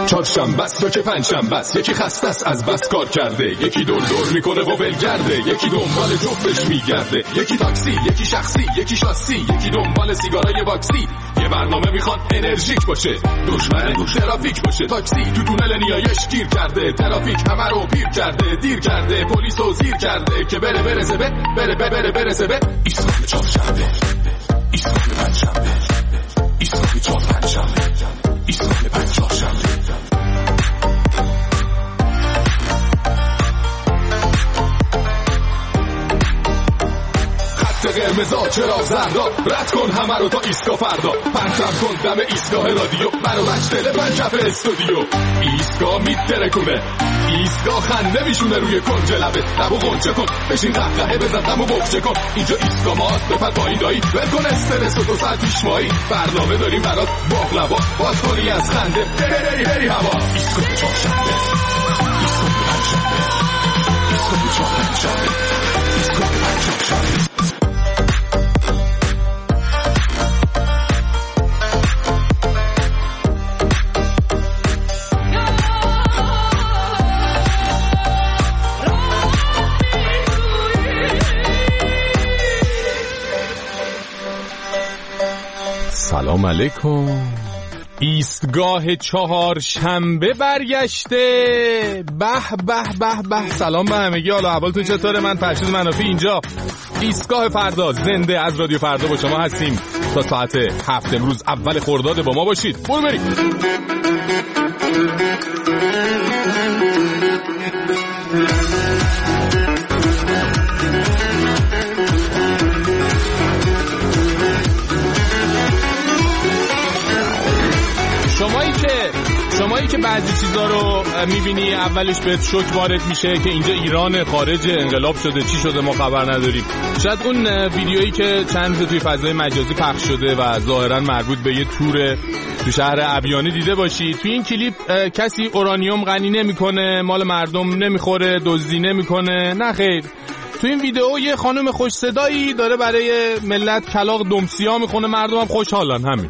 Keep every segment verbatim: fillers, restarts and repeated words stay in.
چهارشنبه است و که پنجشنبه است، یکی خسته است از بس کار کرده، یکی دور دور میکنه و ولگرده، یکی دنبال جفتش میگرده، یکی تاکسی، یکی شخصی، یکی شاسی، یکی دنبال سیگارای باکسی. یه برنامه میخواد انرژیک باشه، دشمن تو ترافیک باشه. تاکسی تو تونل نیایش گیر کرده، ترافیک همه رو پیر کرده، دیر کرده، پلیس رو زیر کرده که بره برسه به بره بره بره برسه به ایستگاه چهارشنبه، ایستگاه پنجشنبه، ایستگاه چهار پنجشنبه، ایستگاه پنج چهارشنبه. قرمزا چرا زردا، رد کن همه رو تا ایستگاه فردا، پرچم کن دم ایستگاه رادیو، منو مجتل پنجف استودیو. ایستگاه میترکونه، ایستگاه خنده میشونه روی کنج لبه، لبو غنچه کن، بشین قهقهه بزن غمو بغچه کن. اینجا ایستگاه ماست، بپر پایین دایی، ول کن استرس و دو ساعت پیش مایی. برنامه داریم برات باقلوا، باز کنی از خنده بری بری هوا. ایستگاه چهارشنبه، ایستگاه پنجشنبه، ایستگاه چهار پنجشنبه، ایستگاه پنج چهارشنبه. سلام علیکم. ایستگاه چهارشنبه برگشته. به به به به. سلام به همگی. حالا احوالتون چطوره؟ من فرشید منافی اینجا ایستگاه فردا زنده از رادیو فردا با شما هستیم تا ساعت هفت امروز اول خرداد با ما باشید. برو بریم. شمایی که شمایی که بعضی چیزا رو میبینی اولش بهت شوک وارد میشه که اینجا ایران، خارج انقلاب شده، چی شده ما خبر نداریم. شاید اون ویدیویی که چند روز توی فضای مجازی پخش شده و ظاهرا مربوط به یه تور تو شهر ابیانی دیده باشی. توی این کلیپ کسی اورانیوم غنی نمیکنه، مال مردم نمیخوره، دزدی نمیکنه. نه خیر. تو این ویدیو یه خانم خوش صدایی داره برای ملت کلاغ دمسیا میخونه، مردم هم خوشحالن. همین.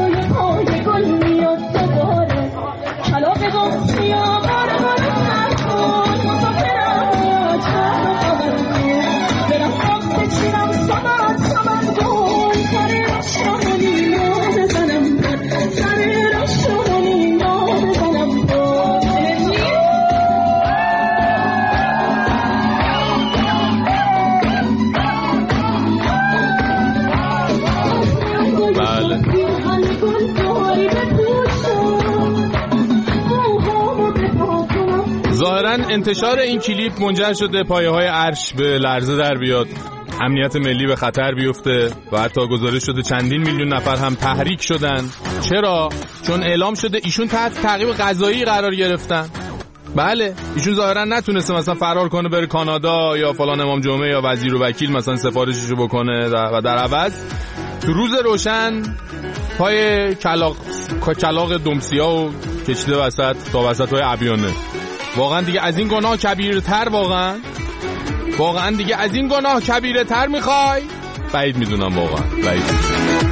ظاهرا انتشار این کلیپ منجر شده پایه های عرش به لرزه در بیاد، امنیت ملی به خطر بیفته و حتی گزارش شده چندین میلیون نفر هم تحریک شدن. چرا؟ چون اعلام شده ایشون تحت تعقیب قضایی قرار گرفتن. بله، ایشون ظاهرا نتونسته مثلا فرار کنه بره کانادا یا فلان امام جمعه یا وزیر و وکیل مثلا سفارششو بکنه و در عوض تو روز روشن پای کلاغ کلاغ دمسیا و کشیده وسط تا وسط‌های ابیانه. واقعا دیگه از این گناه کبیرتر واقعا واقعا دیگه از این گناه کبیرتر میخوای؟ بعید میدونم واقعا بعید میدونم.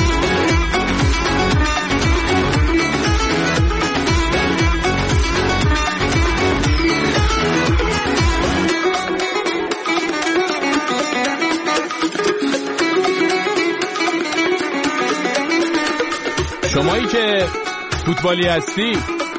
شمایی که فوتبالی هستی،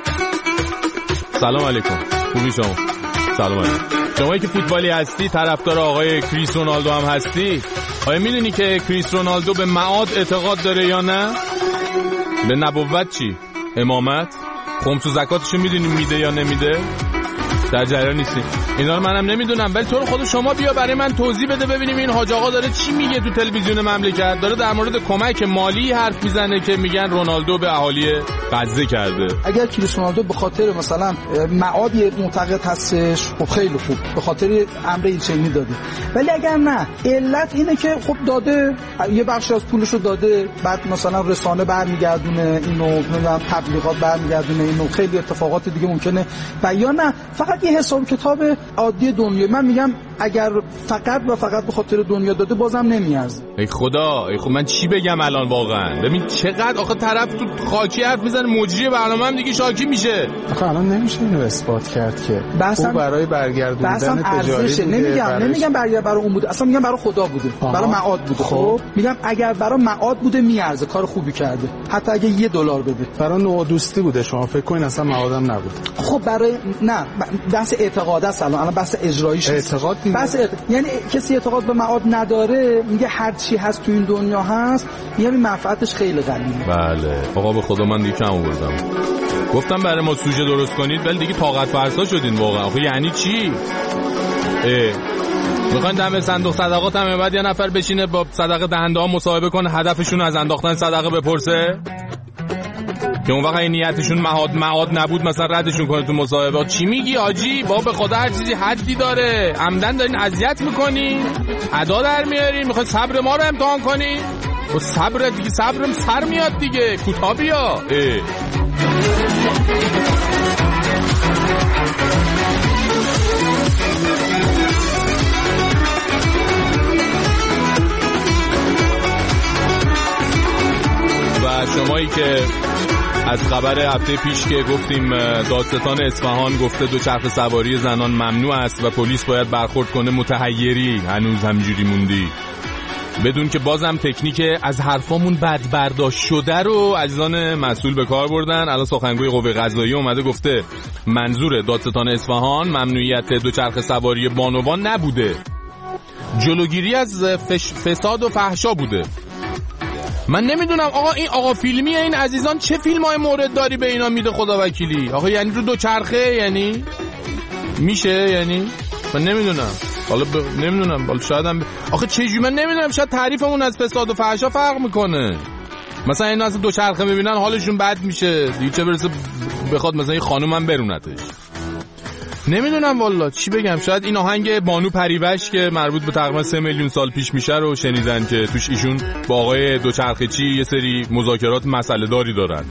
سلام علیکم. خوبی شما؟ سلام علیکم. شمایی که فوتبالی هستی، طرفدار آقای کریس رونالدو هم هستی، آیا میدونی که کریس رونالدو به معاد اعتقاد داره یا نه؟ به نبوت چی؟ امامت؟ خمس و زکاتشو میدونی میده یا نمیده؟ در جریان نیستی. اینا رو منم نمیدونم، ولی تو رو خود شما بیا برای من توضیح بده ببینیم این حاج آقا داره چی میگه تو تلویزیون مملکت. داره در مورد کمک مالی حرف میزنه که میگن رونالدو به اهالی غزه کرده. اگر کریس رونالدو به خاطر مثلا معادی معتقد هستش، خب خیلی خوب، به خاطر امر ایلچینی داده. ولی اگر نه، علت اینه که خب داده یه بخش از پولشو داده، بعد مثلا رسانه برمیگردونه اینو، نمیدونم تبلیغات برمیگردونه اینو، خیلی اتفاقات دیگه ممکنه. و یا نه فقط یه حساب کتاب عادی دنیایی. من میگم اگر فقط و فقط به خاطر دنیا داده بازم نمیارزه. ای خدا، ای خب من چی بگم الان واقعا؟ ببین چقدر آخه طرف تو خاکی حرف میزنه، مجری برنامه هم دیگه شاکی میشه. آخه الان نمیشه اینو اثبات کرد که او برای برگردوندن تجاری نمیگم نمیگم برای برای اون بوده، اصلا میگم برای خدا بوده، برای معاد بوده. خب میگم اگر برای معاد بوده میارزه، کار خوبی کرده، حتی اگه یه دلار بده. برای نوع دوستی بوده، شما فکر کنین اصلا معادم نبود. خب برای نه بحث اعتقاد است، الان الان بحث اجراییش اعتقاد بحث اعت... یعنی کسی اعتقاد به معاد نداره، میگه هر چی هست تو این دنیا هست، میگم این منفعتش خیلی قلیله. بله آقا به خدا من دیگه کم آوردم. گفتم برای ما سوژه درست کنید ولی دیگه طاقت فرسا شدین واقعا. آخه یعنی چی؟ اه میخواین دم صندوق صدقات هم بعد یه نفر بشینه با صدقه دهنده ها مصاحبه کنه، هدفشون از انداختن صدقه بپرسه که اون وقت این نیتشون معاد معاد نبود مثلا ردشون کنه تو مصاحبه. چی میگی آجی؟ با به خدا هر چیزی حدی داره. عمدن دارین اذیت میکنین، ادا در میارین، میخواین صبر ما رو امتحان کنین. با صبر دیگه صبرم سر میاد دیگه، کوتاه بیا. و شمایی که از خبر هفته پیش که گفتیم دادستان اصفهان گفته دوچرخه سواری زنان ممنوع است و پلیس باید برخورد کنه، متحیری هنوز همجوری موندی، بدون که بازم تکنیک از حرفامون بد برداشت شده رو عزیزان مسئول به کار بردن. الان سخنگوی قوه قضاییه اومده گفته منظور دادستان اصفهان ممنوعیت دوچرخه سواری بانوان نبوده، جلوگیری از فش... فساد و فحشا بوده. من نمیدونم آقا این آقا فیلمیه این عزیزان، چه فیلم های مورد داری به اینا میده خدا وکیلی؟ آقا یعنی رو دوچرخه یعنی میشه؟ یعنی من نمیدونم، حالا ب... نمیدونم حالا شاید هم ب... آخه چجوری من نمیدونم، شاید تعریفمون از فساد و فحشا فرق میکنه. مثلا اینا از دوچرخه میبینن حالشون بد میشه دیگه، چه برسه بخواد مثلا این خانوم هم برونتش. نمیدونم والا چی بگم. شاید این آهنگ بانو پریوش که مربوط به تقریبا سه میلیون سال پیش میشه رو شنیدن که توش ایشون با آقای دوچرخه چی یه سری مذاکرات مسئله داری دارن.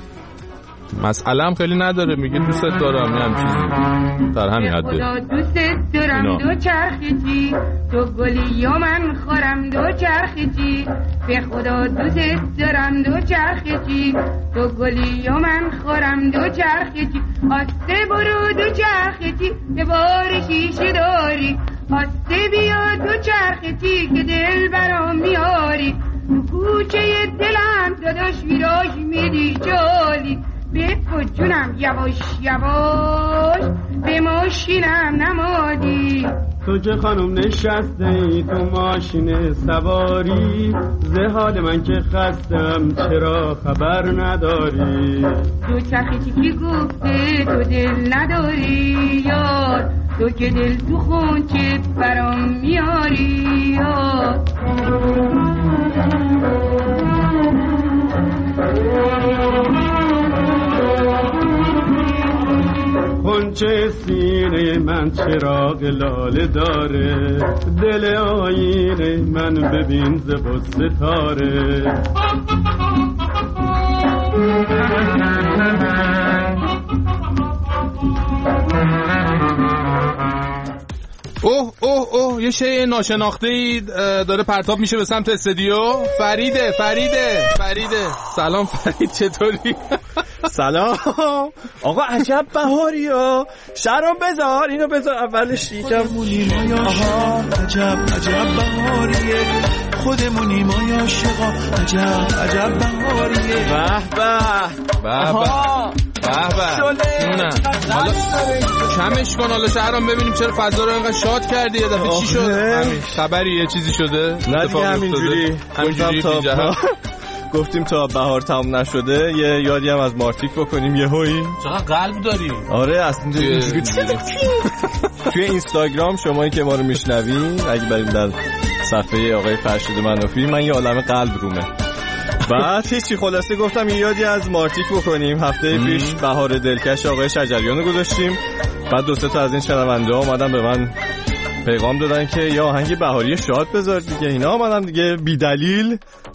مسئله هم خیلی نداره، میگه دوست دارم یه هم چیزی در همین حده. خدا دوست دارم دوچرخه چی، تو گلی و من خورم دوچرخه چی، به خدا دوست دارم دوچرخه چی، تو گلی و من خورم دوچرخه چی، آسته برو دوچرخه چی که بار شیشه داری، آسته بیا دوچرخه چی که دل برام میاری، تو کوچه دلم داداش ویراش میدی جالی، بکو جونم یواش یواش به ماشینم نمادی. تو که خانم نشسته ای تو ماشین سواری، زه حال من که خستم چرا خبر نداری؟ دوچرخه چی کی گفته تو دل نداری یاد، تو که دل تو خونچه برام میاری یاد. خونچه سینه من چراغ لاله داره، دل آینه من ببین ز با ستاره. اوه اوه اوه یه شی ناشناخته ای داره پرتاب میشه به سمت استودیو. فریده فریده فریده سلام فرید، چطوری؟ سلام آقا، عجب بهاری ها. شهرام بذار اینو بذار اولش یکم. آها عجب عجب بهاریه، خودمونی ما یا عاشقا، عجب عجب بهاریه. به به به به به نه حالا کمش کن حالا شهرام، ببینیم چرا فضا رو اینقدر شاد کردی. یه دفعه چی شد؟ همین خبری یه چیزی شده؟ نه دیگه همینجوری همینجوری گفتیم تا بهار تمام نشده یه یادی هم از مارتیک بکنیم. یه هویی چقدر قلب داری آره اصلا اینجوری توی اینستاگرام شمایی که ما رو میشنوین اگه بریم در صفحه آقای فرشید منافی، من یه عالمه قلب رومه. بعد هیچی خلاصه گفتم یه یادی از مارتیک بکنیم. هفته پیش بهار دلکش آقای شجریان رو گذاشتیم، بعد دو سه تا از این شنونده ها اومدن به من پیغام دادن که یا آهنگ بهاری شاد بذار دیگه. اینا اومدن دیگه بی دلیل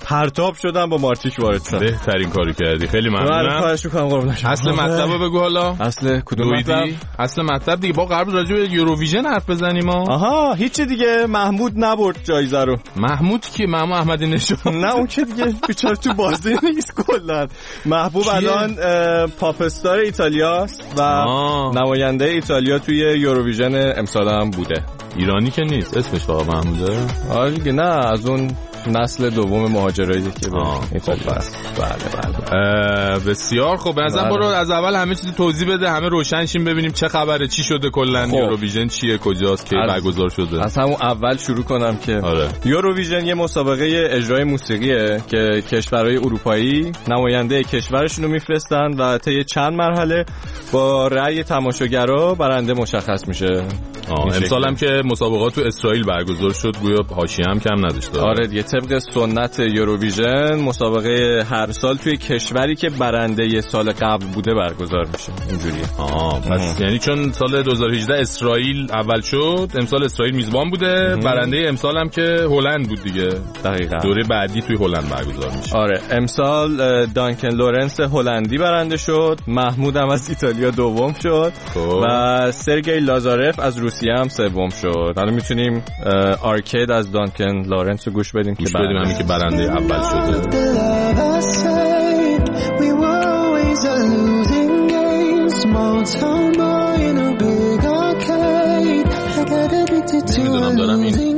پرتاب شدم با مارتیک وارد شدم. بهترین کاری کردی، خیلی ممنونم. خواهش می‌کنم قربونت. اصل مطلبو بگو حالا. اصل کدوم مطلب؟ اصل مطلب دیگه با قرار راجع به یوروویژن حرف بزنیم ما. آها هیچ دیگه. محمود نبرد جایزه رو. محمود کی؟ محمود احمدی نژاد. نه اون که دیگه بیچاره تو بازی نیست کلا. محبوب الان پاپ استار ایتالیاست و آه. نماینده ایتالیا توی یوروویژن امسال هم بوده. ایرانی که نیست، اسمش فقط محموده. آره دیگه، نه از اون نسل دوم مهاجرایی که به ایتالیا است. بله بله. بسیار خوب. از برو از اول همه چیزو توضیح بده، همه روشن شیم ببینیم چه خبره، چی شده کلا، یوروویژن چیه، کجاست، کی برگزار شده. از همون اول شروع کنم که آره. یوروویژن یه مسابقه اجرای موسیقیه که کشورهای اروپایی نماینده کشورشون رو میفرستن و طی چند مرحله با رأی تماشاگرها برنده مشخص میشه. امسال هم که مسابقات تو اسرائیل برگزار شد، گویا حاشیه هم کم نداشت. آره دیگه، طبق سنت یوروویژن مسابقه هر سال توی کشوری که برنده یه سال قبل بوده برگزار میشه. اینجوریه. آها پس یعنی چون سال دو هزار و هجده اسرائیل اول شد، امسال اسرائیل میزبان بوده، اه. برنده امسال هم که هلند بود دیگه. دقیقاً. دوره بعدی توی هلند برگزار میشه. آره امسال دانکن لورنس هلندی برنده شد، محمود هم از ایتالیا دوم شد خوب. و سرگئی لازارف از روسیه هم سوم شد. حالا میتونیم آرکید از دانکن لورنس رو گوش بدیم گوش که بدیم همین که برنده اول شده. نمیدونم دارم این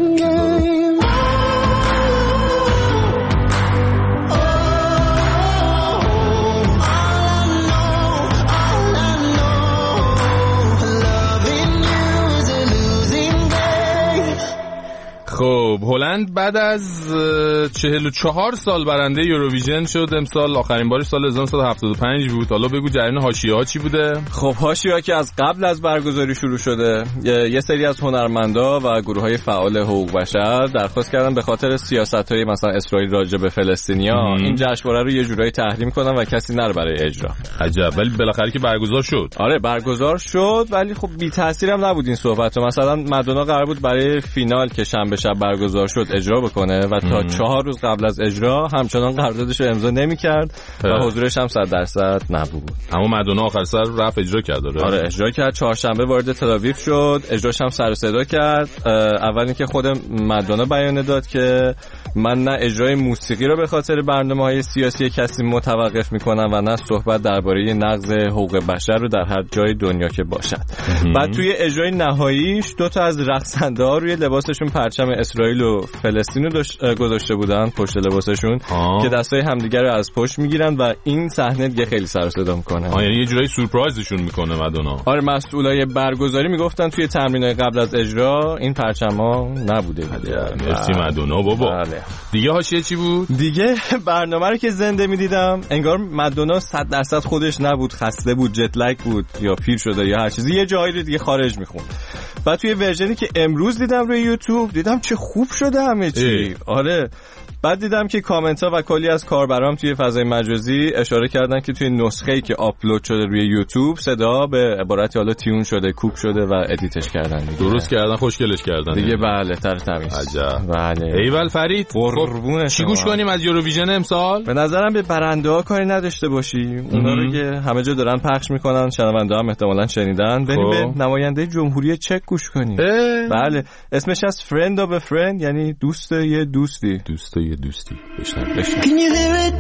خب هلند بعد از چهل و چهار سال برنده یوروویژن شد امسال. آخرین بارش سال هزار و نهصد و هفتاد و پنج بود. حالا بگو جریان حاشیه‌ها چی بوده؟ خب حاشیه‌ها که از قبل از برگزاری شروع شده، یه سری از هنرمندا و گروه‌های فعال حقوق بشر درخواست کردن به خاطر سیاست‌های مثلا اسرائیل راجع به فلسطینیا این جشنواره رو یه جورایی تحریم کنن و کسی نره برای اجرا. عجب. ولی بالاخره که برگزار شد. آره برگزار شد، ولی خب بی تاثیر هم نبود این صحبت. مثلا مادونا قرار بود برای فینال که شنبه شب برگزار شد اجرا بکنه و تا مم. چهار روز قبل از اجرا همچنان قراردادش رو امضا نمی‌کرد و حضورش هم صد درصد نبود. اما مادونا آخر سر رفت اجرا کرد. داره. آره اجرا کرد. چهارشنبه وارد تل‌آویو شد، اجراش هم سر و صدا کرد. اول اینکه خود مادونا بیان داد که من نه اجرای موسیقی رو به خاطر برنامه‌های سیاسی کسی متوقف می‌کنم و نه صحبت درباره نقض حقوق بشر رو در هر جای دنیا که باشد. بعد توی اجرای نهاییش دو تا از رقصنده‌ها روی لباسشون پرچم اسرائیل و فلسطین رو گذاشته بودن پشت لباسشون آه. که دستای همدیگه رو از پشت میگیرن و این صحنه دیگه خیلی سر و صدا میکنه. آه یعنی یه جورایی سورپرایزشون میکنه مادونا. آره مسئولای برگزاری میگفتن توی تمرینای قبل از اجرا این پرچما نبوده بوده. مرسی مادونا بابا. بله. دیگه حاشیه چی بود؟ دیگه برنامه رو که زنده میدیدم انگار مادونا صد درصد خودش نبود، خسته بود، جت لگ بود یا پیر شده یا هر چیزی، یه جایی رو دیگه خارج میخوند. بعد توی ورژنی که امروز دیدم روی یوتیوب دیدم چه خوب شده همه چی. آره بعد دیدم که کامنت ها و کلی از کاربرام توی فضای مجازی اشاره کردن که توی نسخه‌ای که آپلود شده روی یوتیوب صدا به عبارتی حالا تیون شده، کوک شده و ادیتش کردن دیگه. درست کردن، خوشگلش کردن دیگه. بله تر تمیز. عجب. بله. ایول فرید قربون چی گوش کنیم از یوروویژن امسال؟ به نظرم به برنده ها کاری نداشته باشی. اونا رو که همه جا دارن پخش میکنن، شنونده هم احتمالاً شنیدن. بریم به نماینده جمهوری چک گوش کنیم. بله اسمش از فرند اف فرند، یعنی دوست یه دوستی. دوست یه دوستی. بشنو بشنو. Can you hear it?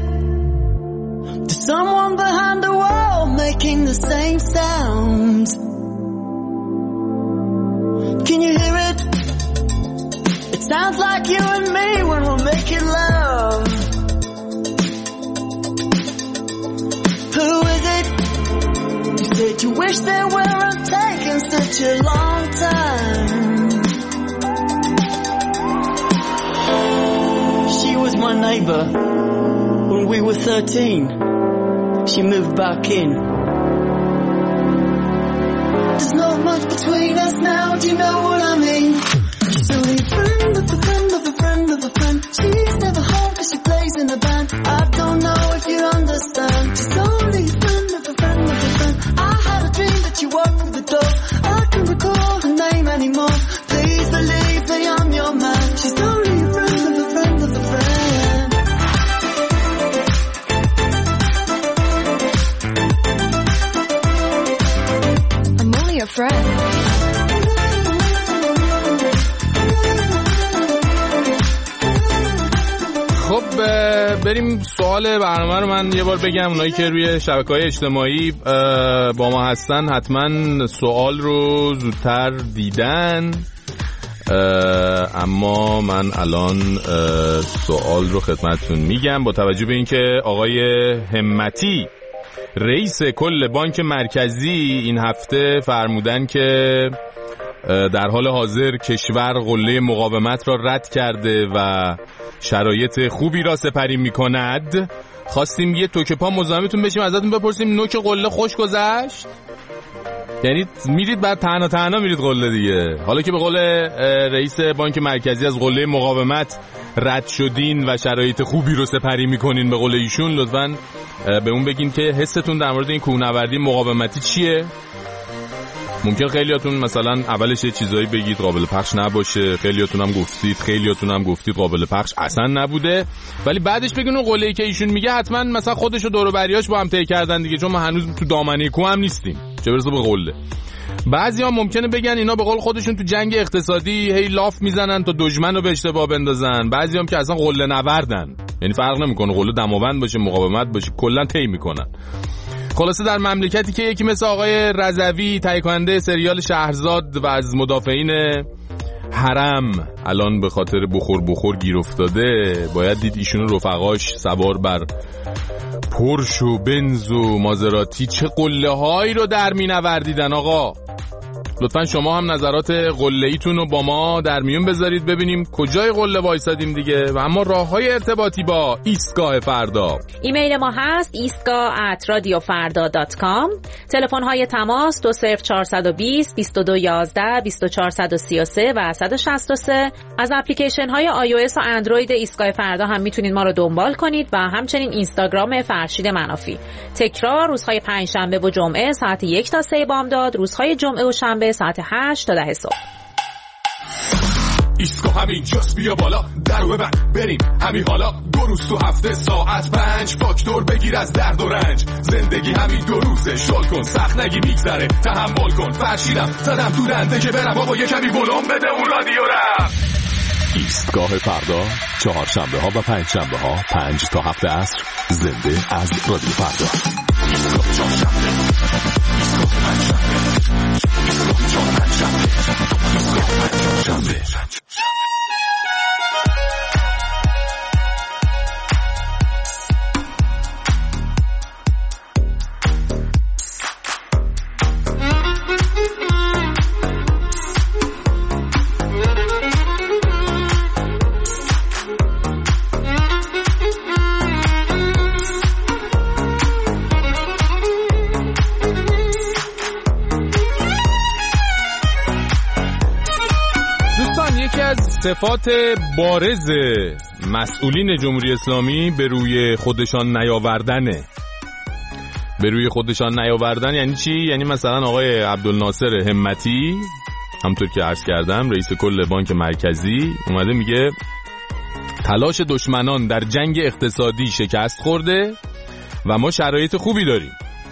There's someone behind the wall making the same sound. Can you hear it? It sounds like you and me when we're making love. Who is it? You said you wish they weren't taking such a long time. She was my neighbor when we were thirteen. She moved back in. There's not much between us now, do you know what I mean? She's only a friend of a friend of a friend of a friend. She's never home cause she plays in a band. I don't know if you understand. She's only a friend of a friend of a friend. I had a dream that you walked through the door. I can't recall her name anymore. Please believe me, I'm your man. She's only a friend of a friend of a friend. friend. خب بریم سوال برنامه رو من یه بار بگم. اونایی که روی شبکه‌های اجتماعی با ما هستن حتما سوال رو زودتر دیدن، اما من الان سوال رو خدمتتون میگم. با توجه به اینکه آقای همتی رئیس کل بانک مرکزی این هفته فرمودن که در حال حاضر کشور قله مقاومت را رد کرده و شرایط خوبی را سپری میکند، خواستیم یه توک پا مزاحمتون بشیم، ازتون بپرسیم نوک قله خوش گذشت؟ یعنی میرید بعد تنها تنها میرید قله دیگه. حالا که به قول رئیس بانک مرکزی از قله مقاومت رد شدین و شرایط خوبی رو سپری میکنین به قول ایشون، لطفاً به اون بگین که حستون در مورد این کوهنوردی مقاومتی چیه. ممکن خیلیاتون مثلا اولش یه چیزایی بگید قابل پخش نباشه، خیلیاتون هم گفتید خیلیاتون هم گفتید قابل پخش اصلا نبوده، ولی بعدش بگین اون قله‌ای که ایشون میگه حتما مثلا خودش و دور و بریاش با هم طی کردن دیگه، چون ما هنوز تو دامنه کوه هم نیستیم، چه برسه به قله. بعضی‌ها ممکنه بگن اینا به قول خودشون تو جنگ اقتصادی هی لاف میزنن تا دشمنو به اشتباه بندازن، بعضی‌ها هم که اصلا قله نوردن، یعنی فرق نمیکنه قله دماوند باشه مقاومت باشه کلا طی میکنن. خلاصه در مملکتی که یکی مثل آقای رضوی تهیه کننده سریال شهرزاد و از مدافعین حرم الان به خاطر بخور بخور گیر افتاده، باید دید ایشون رفقاش سوار بر پورش و بنز و مازراتی چه قله هایی رو در می نوردیدن. آقا لطفا شما هم نظرات قله ایتون رو با ما در میون بذارید ببینیم کجای قله وایسادیم دیگه. و اما راه های ارتباطی با ایستگاه فردا، ایمیل ما هست ایستگاه ات رادیو فردا دات کام، تلفن های تماس دو صفر چهارصد و بیست بیست و دو یازده بیست و چهارصد و سی و سه و صد و شصت و سه. از اپلیکیشن های آی او اس و اندروید ایستگاه فردا هم میتونید ما رو دنبال کنید و همچنین اینستاگرام فرشید منافی. تکرار روزهای پنجشنبه و جمعه ساعت یک تا سه بامداد، روزهای جمعه و شنبه ساعت هشت تا ده صبح. ایستگاه همین جاست، بیا بالا درو ببند بریم همین حالا، دو روز تو هفته ساعت پنج، فاکتور بگیر از درد و رنج، زندگی همین دو روزه شل کن، سخت نگی میگذره تحمل کن، فرشیدم زدم تو دنده که برم بابا یه کمی ولوم بده اون رادیو رم. ایستگاه فردا چهارشنبه ها و پنج شنبه ها پنج تا هفت عصر زنده از رادیو فردا. ایستگاه چهارشنبه، ایستگاه پنجشنبه، ایستگاه چهار پنجشنبه، ایستگاه پنجشنبه. صفات بارز مسئولین جمهوری اسلامی به روی خودشان نیاوردنه. به روی خودشان نیاوردن یعنی چی؟ یعنی مثلا آقای عبدالناصر همتی همونطور که عرض کردم رئیس کل بانک مرکزی اومده میگه تلاش دشمنان در جنگ اقتصادی شکست خورده و ما شرایط خوبی داریم.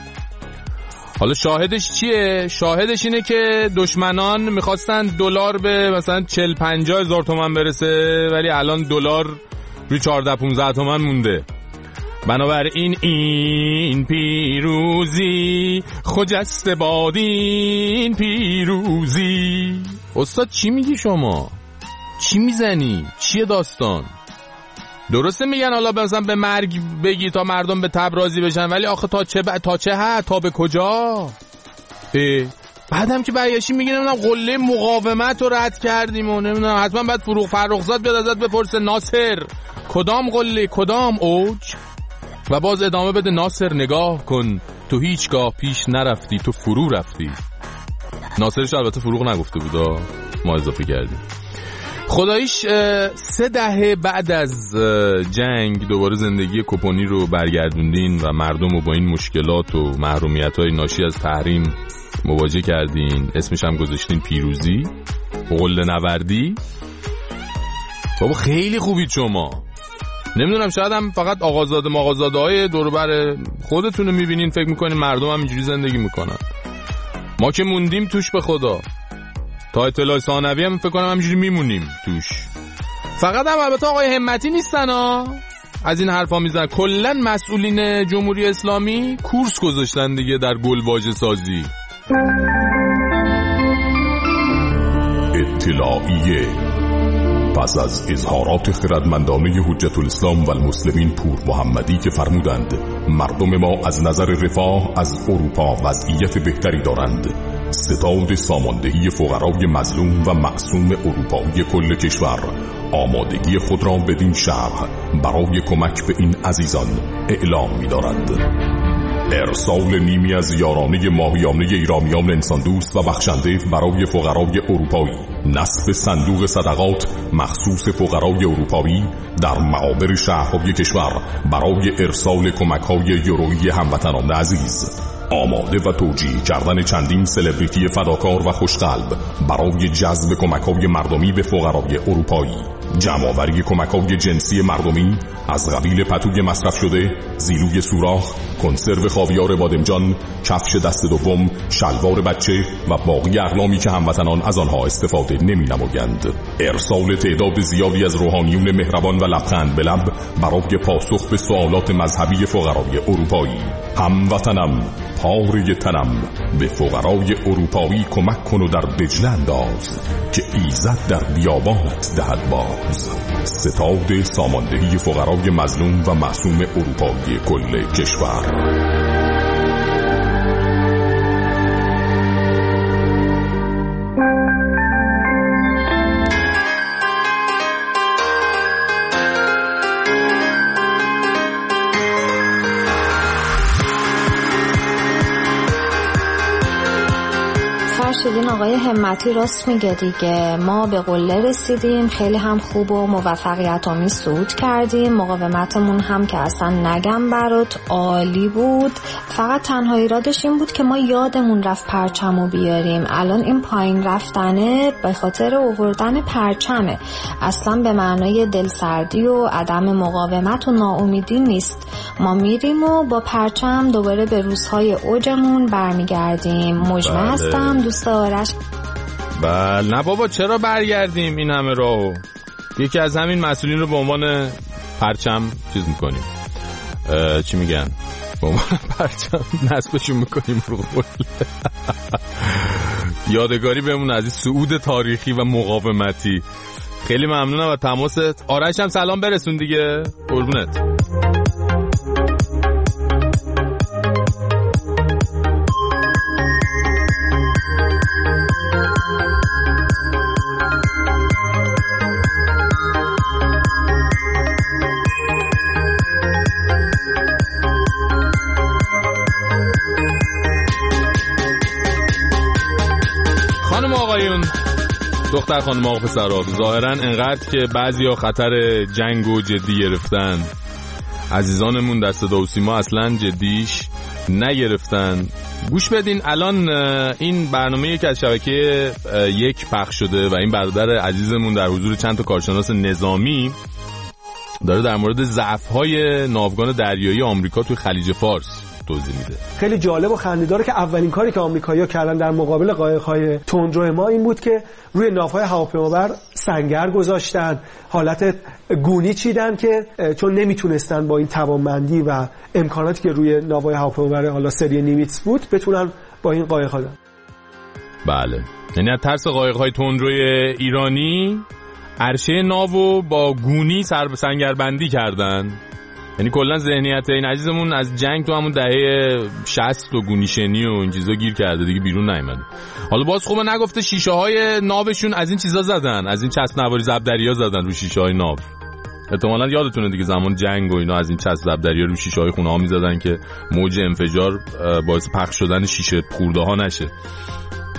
حالا شاهدش چیه؟ شاهدش اینه که دشمنان میخواستن دلار به مثلا چهل پنجاه هزار تومان برسه، ولی الان دلار روی چهارده پانزده تومان مونده. بنابراین این پیروزی خجسته بادین پیروزی. استاد چی میگی شما؟ چی میزنی؟ چیه داستان؟ درسته میگن حالا مثلا به مرگ بگی تا مردم به تب راضی بشن، ولی آخه تا چه ب... تا چه ها تا به کجا؟ بعدم که برگشتی میگی نمیدونم قله مقاومت رو رد کردیم و نمیدونم حتما بعد فروغ فرخزاد بیاد ازت بپرسه ناصر کدام قله کدام اوج، و باز ادامه بده ناصر نگاه کن تو هیچگاه پیش نرفتی تو فرو رفتی. ناصرش البته فروغ نگفته بودا، ما اضافه کردیم. خداییش سه دهه بعد از جنگ دوباره زندگی کپونی رو برگردوندین و مردم رو با این مشکلات و محرومیت‌های ناشی از تحریم مواجه کردین. اسمش هم گذاشتین پیروزی، قله نوردی. بابا خیلی خوبید شما. نمیدونم شاید هم فقط آقازاده ماغازاده های دوربر خودتون رو میبینین فکر میکنین مردم هم اینجوری زندگی میکنن. ما که موندیم توش به خدا، تا اطلاع ثانوی هم فکر کنم همینجوری میمونیم توش. فقط هم البته آقای همتی نیستن ها از این حرفا میزنن، کلا مسئولین جمهوری اسلامی کورس گذاشتن دیگه در گلواژه سازی. اطلاعیه. پس از اظهارات خردمندانه حجت الاسلام و المسلمین پور محمدی که فرمودند مردم ما از نظر رفاه از اروپا وضعیت بهتری دارند، ستاد ساماندهی فقرای مظلوم و معصوم اروپایی کل کشور آمادگی خود را بدین شرح برای کمک به این عزیزان اعلام می دارد. ارسال نیمی از یارانه ماهیانه ایرانیان انسان دوست و بخشنده برای فقرای اروپایی، نصب صندوق صدقات مخصوص فقرای اروپایی در معابر شهرهای کشور برای ارسال کمک‌های یورویی هموطنان عزیز، آماده و توجیه کردن چندین سلبریتی فداکار و خوشقلب برای جذب کمک‌های مردمی به فقرای اروپایی، جمع‌آوری کمک‌های جنسی مردمی از قبیل پتوی مصرف شده، زیلوی سوراخ، کنسرو خاویار بادمجان، کفش دست دوم، شلوار بچه و باقی اقلامی که هموطنان از آنها استفاده نمی‌نمایند. ارسال تعداد زیادی از روحانیون مهربان و لبخند به لب برای پاسخ به سوالات مذهبی فقرای اروپایی. هموطنم، پاره تنم، به فقرای اروپایی کمک کن و در دجله انداز که ایزد در بیابانت دهد باز. ستاد ساماندهی فقرای مظلوم و معصوم اروپایی کل کشور. فرشیدین آقای همتی راست میگه دیگه، ما به قله رسیدیم، خیلی هم خوب و موفقیت آمیز صعود کردیم، مقاومتمون هم که اصلا نگم برات عالی بود. فقط تنها ایرادش این بود که ما یادمون رفت پرچمو بیاریم. الان این پایین رفتنه به خاطر آوردن پرچمه، اصلا به معنای دلسردی و عدم مقاومت و ناامیدی نیست. ما میریم و با پرچم دوباره به روزهای اوجمون برمیگردیم. مجمع بله. هستم دوست آرش. بله نه بابا چرا برگردیم این همه راهو؟ یکی از همین مسئولین رو به عنوان پرچم چیز میکنیم، چی میگن، به عنوان پرچم نصبشون میکنیم رو قله. یادگاری بهمون از این صعود تاریخی و مقاومتی. خیلی ممنونم و تماست. آرش هم سلام برسون دیگه، قربونت. دختر خانم آقا پسرها، ظاهرا انقدر که بعضیا خطر جنگ و جدی گرفتن، عزیزانمون در صدا و سیما اصلا جدیش نگرفتن. گوش بدین، الان این برنامه یک از شبکه یک پخش شده و این برادر عزیزمون در حضور چند تا کارشناس نظامی داره در مورد ضعف‌های ناوگان دریایی آمریکا توی خلیج فارس توضیح میده. خیلی جالب و خنده‌داره که اولین کاری که آمریکایی‌ها کردن در مقابل قایق‌های تندرو ما این بود که روی ناوهای هواپیمابر سنگر گذاشتن، حالت گونی چیدن که چون نمیتونستن با این توانمندی و امکاناتی که روی ناوهای هواپیمابر حالا سری نیمیتس بود بتونن با این قایق‌ها دادن. بله، یعنی از ترس قایق‌های تندروی ایرانی عرشه ناوو با گونی سر به سنگربندی کردن. یعنی کلا ذهنیت این عزیزمون از جنگ تو همون دهه شصت و گونیشنی و این چیزا گیر کرده دیگه، بیرون نیومده. حالا باز خوبه نگفته شیشه های ناوشون از این چیزا زدن، از این چسب نواری زبدریا زدن رو شیشه های ناو. احتمالاً یادتونه دیگه زمان جنگ و اینا از این چسب زبدریا رو شیشه های خونه ها میزدن که موج انفجار باعث پخش شدن شیشه خورده ها نشه.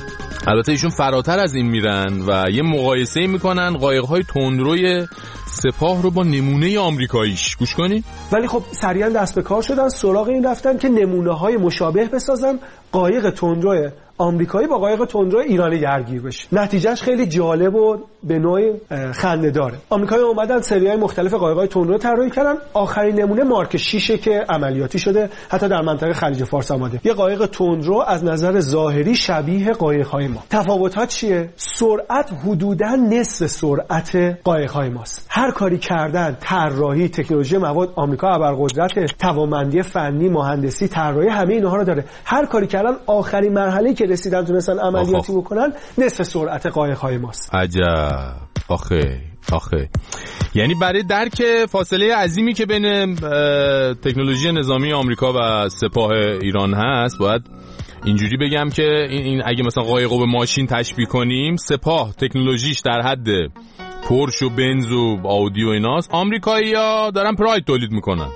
البته ایشون فراتر از این میرن و یه مقایسه میکنن قایق‌های تندروی سپاه رو با نمونه آمریکاییش. گوش کنید. ولی خب سریعا دست به کار شدن، سراغ این رفتن که نمونه‌های مشابه بسازن، قایق تندروی آمریکایی با قایق تندرو ایرانی درگیر بشه. نتیجهش خیلی جالب و به نوعی خنده‌داره. آمریکایی‌ها اومدن سری‌های مختلف قایق‌های تندرو طراحی کردن. آخرین نمونه مارک شش که عملیاتی شده، حتی در منطقه خلیج فارس آمده. یه قایق تندرو از نظر ظاهری شبیه قایق‌های ما. تفاوت‌ها چیه؟ سرعت حدوداً نصف سرعت قایق‌های ماست. هر کاری کردن، طراحی، تکنولوژی مواد، آمریکا ابرقدرت، توانمندی فنی، مهندسی، طراحی، همه اینها رو داره. هر کاری کردن آخرین مرحله که رسیدن تونستن عملیاتی بکنن نصف سرعت قایق‌های ماست. عجب. آخه آخه یعنی برای درک فاصله عظیمی که بین تکنولوژی نظامی آمریکا و سپاه ایران هست، باید اینجوری بگم که این, این اگه مثلا قایقو به ماشین تشبیه کنیم، سپاه تکنولوژیش در حد پورش و بنز و آودی و ایناست، آمریکایی‌ها دارن پراید تولید میکنن.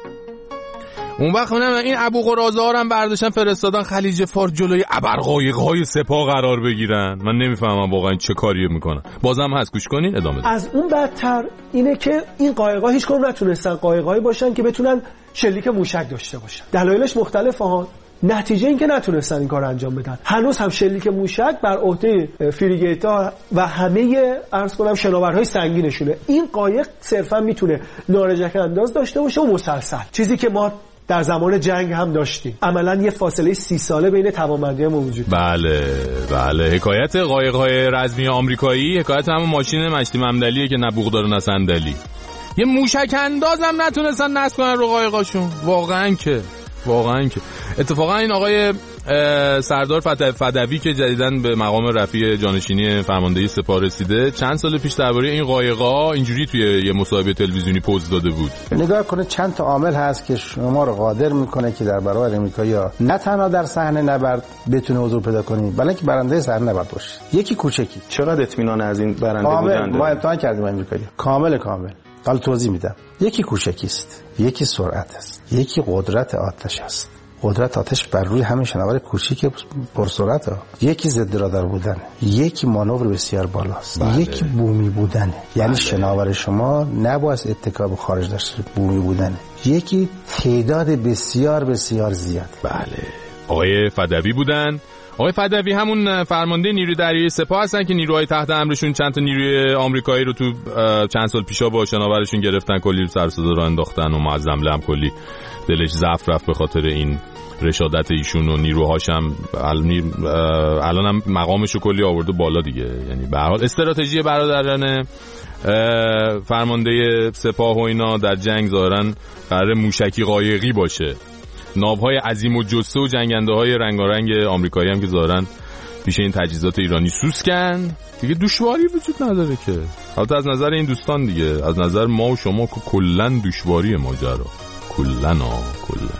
اون وقت من این ابو قرازه ها رو هم برداشتن فرستادن خلیج فارس جلوی ابرقایق‌های سپاه قرار بگیرن. من نمیفهمم واقعا چه کاریه میکنن. بازم هست، گوش کنین ادامه ده. از اون بدتر اینه که این قایق‌ها هیچ کدوم نتونستن قایق‌هایی باشن که بتونن شلیک موشک داشته باشن. دلایلش مختلفه ها. نتیجه این که نتونستن این کار انجام بدن. هنوز هم شلیک موشک بر عهده فریگیت‌ها و همه عرض کنم شناورهای سنگینشونه. این قایق صرفا میتونه نارنجک انداز داشته باشه و مسلسل، چیزی که ما در زمان جنگ هم داشتیم. عملاً یه فاصله سی ساله بین توانمندی ما وجود داره. بله بله. حکایت قایق‌های رزمی آمریکایی حکایت همون ماشین مشتی ممدلیه که نه بوق داره نه صندلی. یه موشک انداز هم نتونستن نصب کنن رو قایقاشون. واقعاً که واقعاً که اتفاقا این آقای سردار فدوی که جدیداً به مقام رفیع جانشینی فرماندهی سپاه رسیده، چند سال پیش درباره این قایق‌ها اینجوری توی یه مصاحبه تلویزیونی پوز داده بود. نگاه کنه چند تا عامل هست که شما رو قادر میکنه که در برابر آمریکایی‌ها نه تنها در صحنه نبرد بتونه حضور پیدا کنی، بلکه برنده صحنه نبرد باشه. یکی کوچکی. چقدر اطمینان از این برنده بودن؟ ما امتحان کردیم آمریکایی. کامل کامل. حالا توضیح میدم. یکی کوچکی است، یکی سرعت است، یکی قدرت آتش است. قدرت آتش بر روی همین شناور کوچیک پرسرعت ها. یکی ضد رادار بودن، یکی مانور بسیار بالاست، بله. یکی بومی بودن، یعنی بله. شناور شما نباید اتکا به خارج داشته، بومی بودن. یکی تعداد بسیار بسیار زیاد. بله. آقای فدوی بودن. آقای فدوی همون فرمانده نیروی دریایی سپاه هستن که نیروهای تحت امرشون چند تا نیروی آمریکایی رو تو چند سال پیشا با شناورشون گرفتن، کلی سر صدا راه انداختن و معظم لم کلی دلش ضعف رفت به خاطر این رشادت ایشون و نیروهاش هم الان هم مقامشو کلی آورده بالا دیگه. یعنی به هر حال استراتژی برادران فرمانده سپاه و اینا در جنگ ظاهرا قرار موشکی قایقی باشه. ناوهای عظیم و جثه و جنگنده های رنگارنگ آمریکایی هم که ظاهرا پیش این تجهیزات ایرانی سوسکن دیگه، دشواری وجود نداره که. البته از نظر این دوستان دیگه، از نظر ما و شما که کلا دشواری ماجرا کلا ها کلا.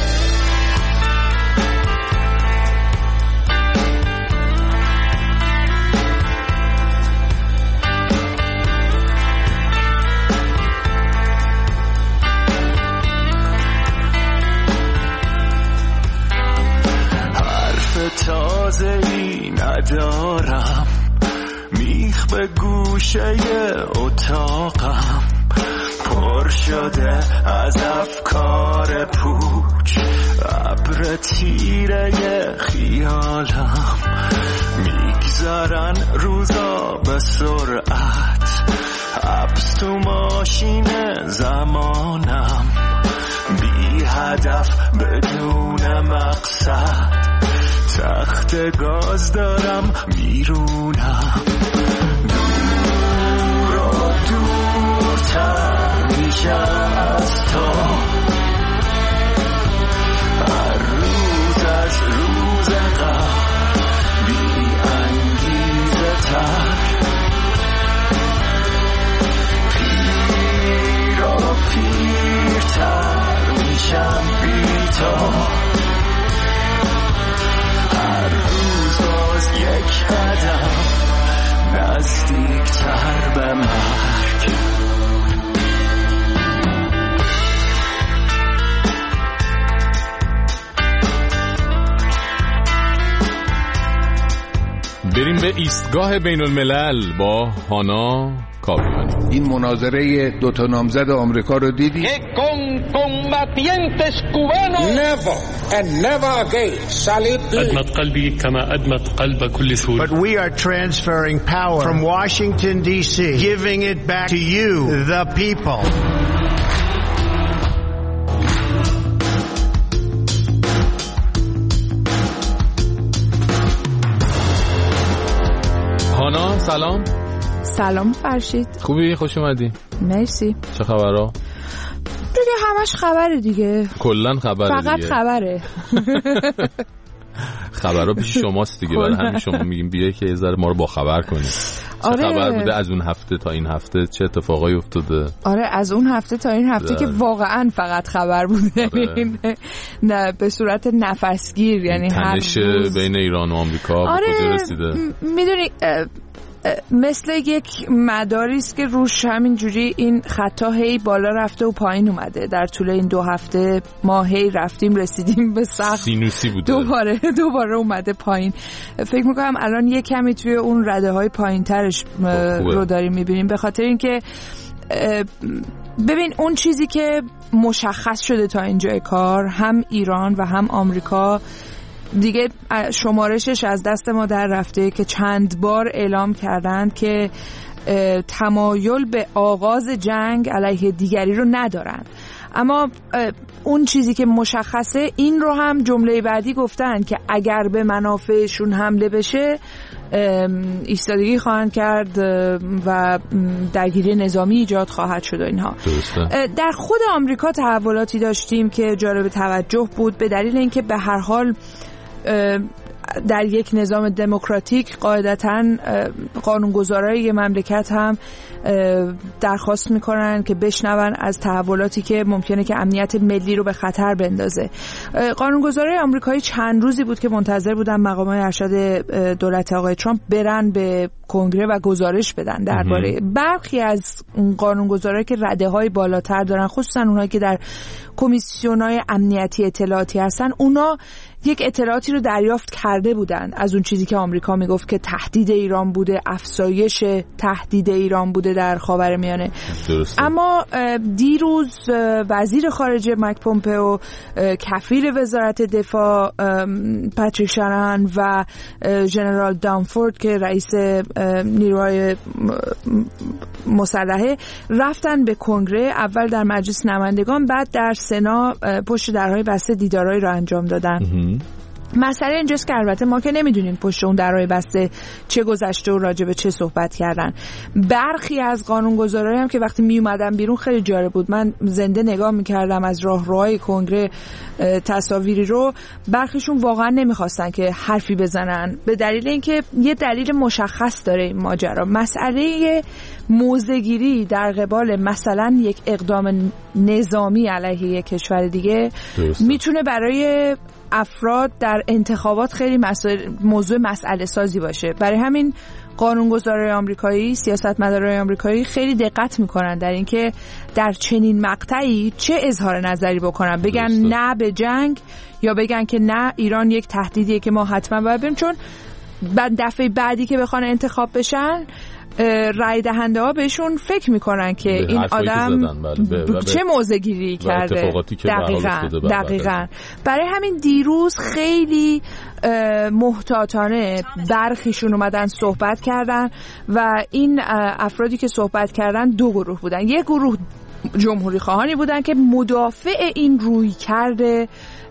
تازه‌ای ندارم، میخ به گوشه اتاقم پر شده از افکار پوچ، ابر تیره خیالم میگذرن روزا به سرعت، حبس تو ماشین زمانم، بی هدف بدون مقصد، تخت گاز دارم میرونم، دور و دورتر میشم از تو، هر روز از روز قبل بی انگیزه تر، پیر و پیرتر میشم بی تو، هر روز باز یک قدم نزدیکتر به مرگ. بریم به ایستگاه بین الملل با هانا کاویانی. این مناظره دو تا نامزد آمریکا رو دیدی؟ Never and never again shall it be. أدمت قلبي كما أدمت قلب كل سوري. But we are transferring power from Washington D C, giving it back to you, the people. هانا سلام. سلام فرشید. خوبی؟ خوش اومدی. مرسی. چه خبرها؟ دیگه همش خبره دیگه. کلن خبره فقط دیگه. خبره. خبرها پیش شماست دیگه، برای همین شما میگیم بیا که یه ذره ما رو با خبر کنی. چه آره. خبر بوده از اون هفته تا این هفته؟ چه اتفاقایی افتاده؟ آره از اون هفته تا این هفته ده. که واقعا فقط خبر بوده. آره. نه به صورت نفسگیر، یعنی تنش بین ایران و آمریکا آره به کجا رسیده؟ میدونی مثل یک مداری است که روش همینجوری این خطا هی بالا رفته و پایین اومده. در طول این دو هفته ما هی رفتیم رسیدیم به سقف، سینوسی بوده، دوباره دوباره اومده پایین. فکر میکنم الان یک کمی توی اون رده های پایین ترش رو داریم میبینیم، به خاطر اینکه ببین اون چیزی که مشخص شده تا اینجای کار، هم ایران و هم آمریکا دیگه شمارشش از دست ما در رفته که چند بار اعلام کردند که تمایل به آغاز جنگ علیه دیگری رو ندارن. اما اون چیزی که مشخصه این رو هم جمله بعدی گفتن که اگر به منافعشون حمله بشه ایستادگی خواهند کرد و درگیری نظامی ایجاد خواهد شد و اینها. درسته. در خود آمریکا تحولاتی داشتیم که جالب توجه بود، به دلیل اینکه به هر حال در یک نظام دموکراتیک قاعدتاً قانونگذارای مملکت هم درخواست میکنن که بشنون از تحولاتی که ممکنه که امنیت ملی رو به خطر بندازه. قانونگذارای آمریکایی چند روزی بود که منتظر بودن مقامات ارشد دولت آقای ترامپ برن به کنگره و گزارش بدن درباره برخی از قانونگذارایی که رده‌های بالاتر دارن، خصوصا اونایی که در کمیسیون‌های امنیتی اطلاعاتی هستن. اونا یک اطلاعاتی رو دریافت کرده بودن از اون چیزی که آمریکا میگفت که تهدید ایران بوده، افزایش تهدید ایران بوده در خاورمیانه. اما دیروز وزیر خارجه مایک پومپئو، کفیل وزارت دفاع پاتریک شانهان و ژنرال دانفورد که رئیس نیروهای مسلحه رفتن به کنگره، اول در مجلس نمایندگان بعد در سنا پشت درهای بسته دیدارهایی را انجام دادن. مسئله اینجاست که البته ما که نمیدونیم پشت اون درهای بسته چه گذشته و راجع به چه صحبت کردن. برخی از قانونگذارایی هم که وقتی می اومدن بیرون خیلی جالب بود، من زنده نگاه میکردم از راهروهای کنگره تصاویری رو، برخیشون واقعا نمیخواستن که حرفی بزنن به دلیل اینکه یه دلیل مشخص داره این ماجرا. مسئله موضع‌گیری در قبال مثلا یک اقدام نظامی علیه یک کشور دیگه میتونه برای افراد در انتخابات خیلی مسئله موضوع مسئله سازی باشه. برای همین قانونگذارای آمریکایی، سیاستمدارای آمریکایی خیلی دقت میکنن در اینکه در چنین مقطعی چه اظهار نظری بکنن، بگن نه به جنگ یا بگن که نه ایران یک تهدیدیه که ما حتما باید بریم، چون بعد دفعه بعدی که بخوان انتخاب بشن رای دهنده ها بهشون فکر میکنن که این آدم بله چه موضع‌گیری کرده. دقیقاً دقیقاً برای همین دیروز خیلی محتاطانه برخیشون اومدن صحبت کردن و این افرادی که صحبت کردن دو گروه بودن. یک گروه جمهوری خواهانی بودن که مدافع این روی کرده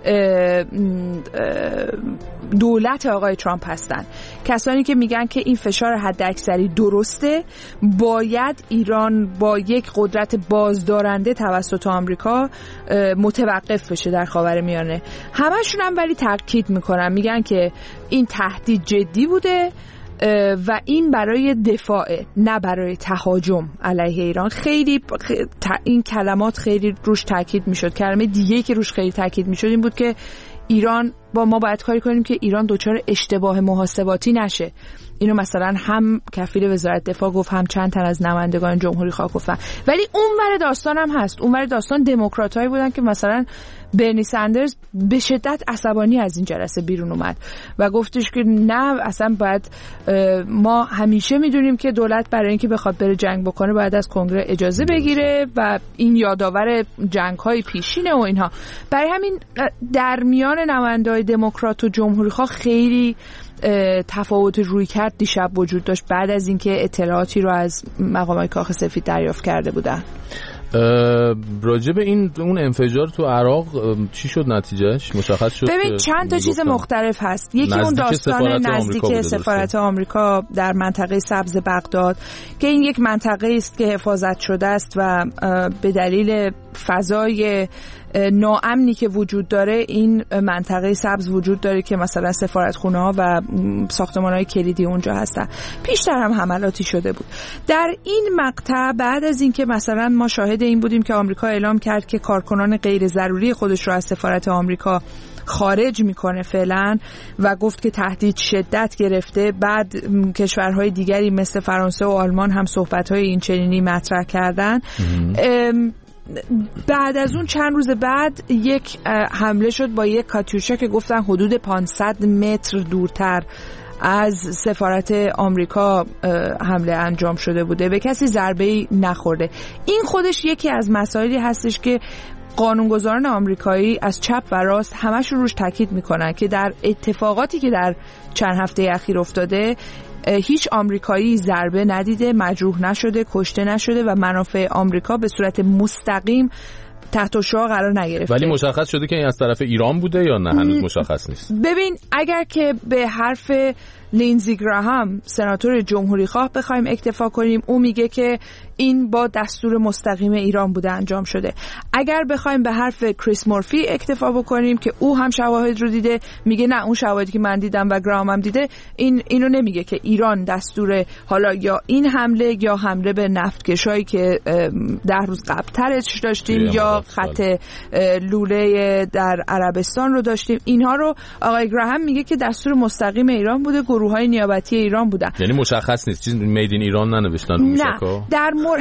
دولت آقای ترامپ هستن، کسانی که میگن که این فشار حداکثری درسته، باید ایران با یک قدرت بازدارنده توسط آمریکا متوقف بشه در خاورمیانه. همشون هم ولی تاکید میکنن، میگن که این تهدید جدی بوده و این برای دفاع نه برای تهاجم علیه ایران. خیلی این کلمات خیلی روش تاکید میشد. کلمه دیگه که روش خیلی تاکید میشد این بود که ایران با ما باید کاری کنیم که ایران دچار اشتباه محاسباتی نشه. اینو مثلا هم کفیل وزارت دفاع گفت، هم چند تن از نمایندگان جمهوری خواه گفتن. ولی اونور داستان هم هست. اونور داستان دموکراتایی بودن که مثلا برنی سندرز به شدت عصبانی از این جلسه بیرون اومد و گفتش که نه اصلا باید ما همیشه میدونیم که دولت برای اینکه بخواد بره جنگ بکنه باید از کنگره اجازه بگیره و این یادآور جنگ‌های پیشینه و اینها. برای همین در میان نماینده‌های دموکرات و جمهوری‌خواه خیلی تفاوت رویکرد دیشب وجود داشت بعد از اینکه اطلاعاتی رو از مقامات کاخ سفید دریافت کرده بودن. راجع به این اون انفجار تو عراق چی شد نتیجهش؟ مشخص شد؟ ببین چند تا چیز مختلف هست. یکی اون داستان نزدیک سفارت آمریکا در منطقه سبز بغداد که این یک منطقه است که حفاظت شده است و به دلیل فضای ناامنی که وجود داره این منطقه سبز وجود داره که مثلا سفارتخونه ها و ساختمان های کلیدی اونجا هستن. پیشتر هم حملاتی شده بود. در این مقطع بعد از اینکه مثلا ما شاهد این بودیم که آمریکا اعلام کرد که کارکنان غیر ضروری خودش رو از سفارت آمریکا خارج میکنه فعلا و گفت که تهدید شدت گرفته. بعد کشورهای دیگری مثل فرانسه و آلمان هم صحبت‌های این چنینی مطرح کردن. بعد از اون چند روز بعد یک حمله شد با یک کاتیوشا که گفتن حدود پانصد متر دورتر از سفارت آمریکا حمله انجام شده بوده. به کسی ضربه‌ای نخورده. این خودش یکی از مسائلی هستش که قانونگذاران آمریکایی از چپ و راست همش روش تاکید میکنن که در اتفاقاتی که در چند هفته اخیر افتاده هیچ آمریکایی ضربه ندیده، مجروح نشده، کشته نشده و منافع آمریکا به صورت مستقیم تحت شعاع قرار نگرفته. ولی مشخص شده که این از طرف ایران بوده یا نه؟ هنوز مشخص نیست. ببین اگر که به حرف لینزی گراهام سناتور جمهوری خواه بخوایم اکتفا کنیم، او میگه که این با دستور مستقیم ایران بوده انجام شده. اگر بخوایم به حرف کریس مورفی اکتفا بکنیم که او هم شواهد رو دیده، میگه نه اون شواهدی که من دیدم و گراهام هم دیده این اینو نمیگه که ایران دستور حالا یا این حمله یا حمله به نفتکشایی که ده روز قبل ترش داشتیم یا خط لوله در عربستان رو داشتیم، اینها رو آقای گراهام میگه که دستور مستقیم ایران بوده، گروه‌های نیابتی ایران بودن. یعنی مشخص نیست چیز مید این ایران ننوشتن رو موشکا؟ نه در مورد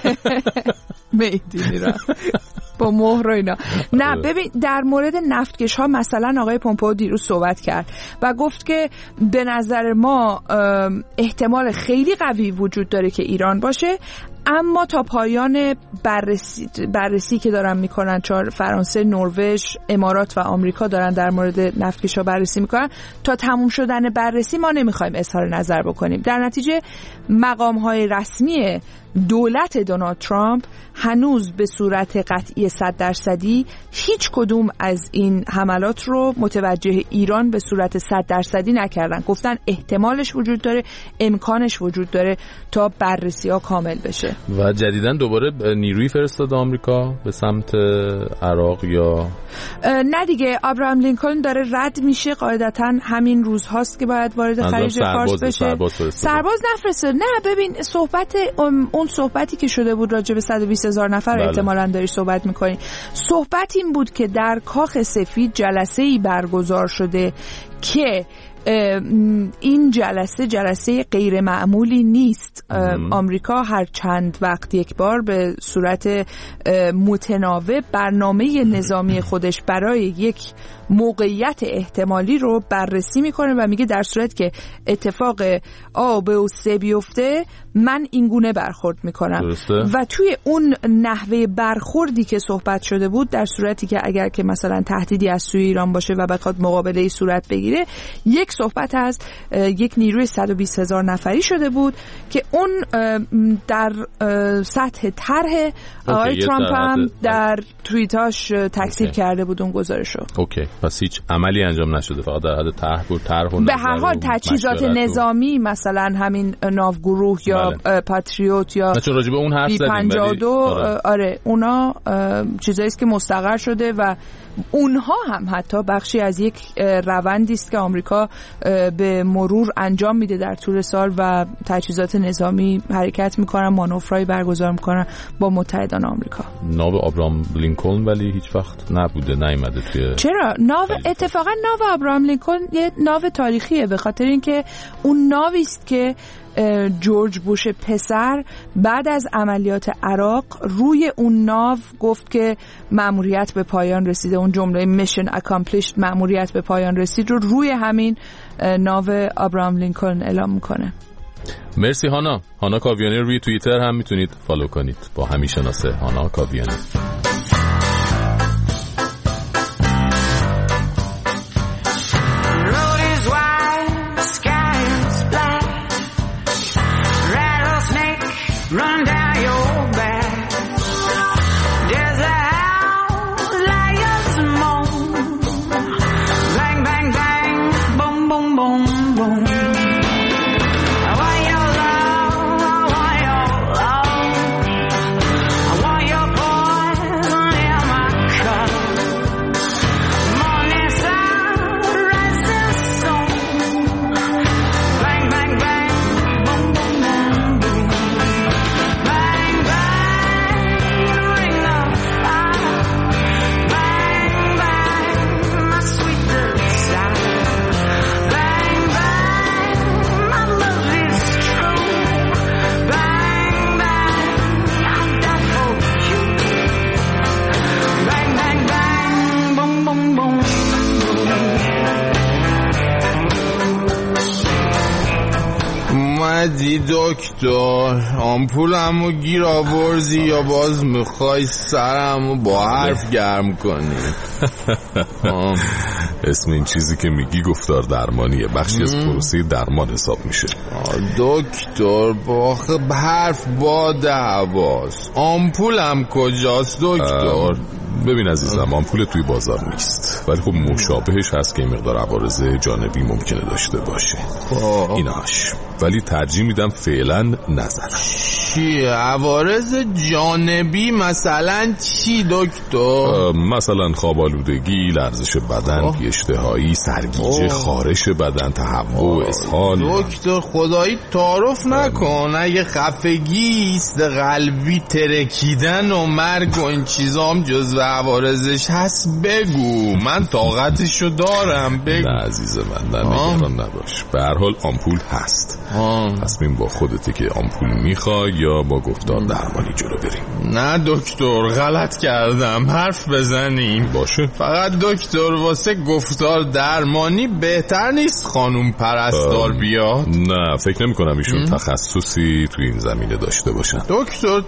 مید این ایران با مهر و اینا. نه ببین در مورد نفتکش ها مثلا آقای پومپئو دیروز صحبت کرد و گفت که به نظر ما احتمال خیلی قوی وجود داره که ایران باشه، اما تا پایان بررسی, بررسی که دارن میکنن، چون فرانسه، نروژ، امارات و آمریکا دارن در مورد نفتکش‌ها بررسی میکنن، تا تموم شدن بررسی ما نمیخوایم اظهار نظر بکنیم. در نتیجه مقام‌های رسمی دولت دونالد ترامپ هنوز به صورت قطعی صد درصدی هیچ کدوم از این حملات رو متوجه ایران به صورت صد درصدی نکردن. گفتن احتمالش وجود داره، امکانش وجود داره تا بررسی ها کامل بشه. و جدیداً دوباره نیروی فرستاد آمریکا به سمت عراق یا نه دیگه؟ ابراهام لینکلن داره رد میشه، قاعدتاً همین روز هاست که باید وارد خلیج فارس بشه. سرباز, سرباز نفرستاد. نه ببین صحبت اون صحبتی که شده بود راجع به صد و بیست هزار نفر بله. احتمالاً داری صحبت میکنی. صحبت این بود که در کاخ سفید جلسه‌ای برگزار شده که این جلسه جلسه غیر معمولی نیست. آمریکا هر چند وقت یک بار به صورت متناوب برنامه نظامی خودش برای یک موقعیت احتمالی رو بررسی میکنه و میگه در صورت که اتفاق آ ب و سه بیفته من اینگونه برخورد میکنم. درسته. و توی اون نحوه برخوردی که صحبت شده بود، در صورتی که اگر که مثلا تهدیدی از سوی ایران باشه و بخواد مقابله صورت بگیره، یک صحبت از یک نیروی صد و بیست هزار نفری شده بود که اون در سطح طرح آقای ترامپ هم در توییتاش تکذیب کرده بود اون گزارشو. اوکی. پس هیچ عملی انجام نشده، فقط در حد طرح بود. طرح و به هر حال تجهیزات نظامی مثلا همین ناوگروه یا بله. پاتریوت یا چون راجع به اون حرف زدیم پنجاه و دو آره. آره اونا چیزایی است که مستقر شده و اونها هم حتی بخشی از یک روندی است که آمریکا به مرور انجام میده در طول سال و تجهیزات نظامی حرکت میکنن، مانورایی برگزار میکنن با متحدان آمریکا. ناو ابراهام لینکلن ولی هیچ وقت نبوده، نیامده توی. چرا؟ ناو اتفاقا ناو ابراهام لینکلن یه ناو تاریخیه، به خاطر اینکه اون ناوی است که جورج بوش پسر بعد از عملیات عراق روی اون ناو گفت که مأموریت به پایان رسیده. اون جمله میشن اکامپلیشد، مأموریت به پایان رسید، رو روی همین ناو ابراهام لینکلن اعلام میکنه. مرسی هانا. هانا کاویانی رو روی توییتر هم میتونید فالو کنید با همین شناسه هانا کاویانی. Run down your back. There's a house lions moan. Bang, bang, bang. Boom, boom, boom, boom. I want your love. I want your love. I want your poison in my cup. Morning sun, rising sun. Bang, bang, bang. Boom, boom, boom, boom. اومدی دکتر، آمپولمو گیر آوردی یا باز میخوای سرمو با حرف گرم کنی؟ اسم این چیزی که میگی گفتار درمانیه، بخشی از پروسه درمان حساب میشه. دکتر باخه حرف با دعواست. آمپولم کجاست دکتر؟ ببین عزیزم، آمپول توی بازار نیست، ولی خب مشابهش هست که این مقدار عوارض جانبی ممکنه داشته باشه. ایناش ولی ترجیح میدم فعلا نزنم. چی عوارض جانبی؟ مثلا چی دکتر؟ مثلا خواب آلودگی، لرزش بدن، بی اشتهایی، سرگیجه، خارش بدن، تهوع، اسهال. دکتر خدایی تعارف نکن، اگه خفگی، است قلبی، ترکیدن و مرگ و این چیزا هم جزو عوارضش هست بگو، من طاقتشو دارم بگو. نه عزیز من، نه نگران نباش، به هر حال آمپول هست. تصمیم با خودته که آمپول میخوای یا با گفتار درمانی جلو بریم. نه دکتر غلط کردم، حرف بزنیم. باشه. فقط دکتر واسه گفتار درمانی بهتر نیست خانوم پرستار بیاد؟ نه فکر نمی کنم ایشون تخصصی تو این زمینه داشته باشن. دکتر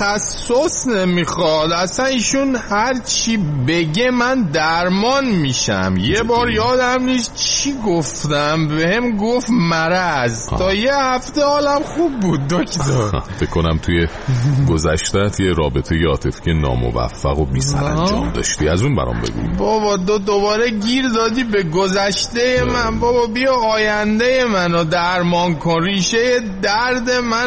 تخصص نمیخواد، اصلا ایشون هر چی بگه من درمان میشم. یه بار یادم نیست چی گفتم، بهم گفت مرض. تا یه هفته حالم خوب بود دکتر. فکر کنم توی گذشته‌ات یه رابطه عاطفی ناموفق و بی‌سرانجام داشتی، از اون برام بگو. بابا دو دوباره گیر دادی به گذشته من. بابا بیا آینده منو درمان کن، ریشه درد من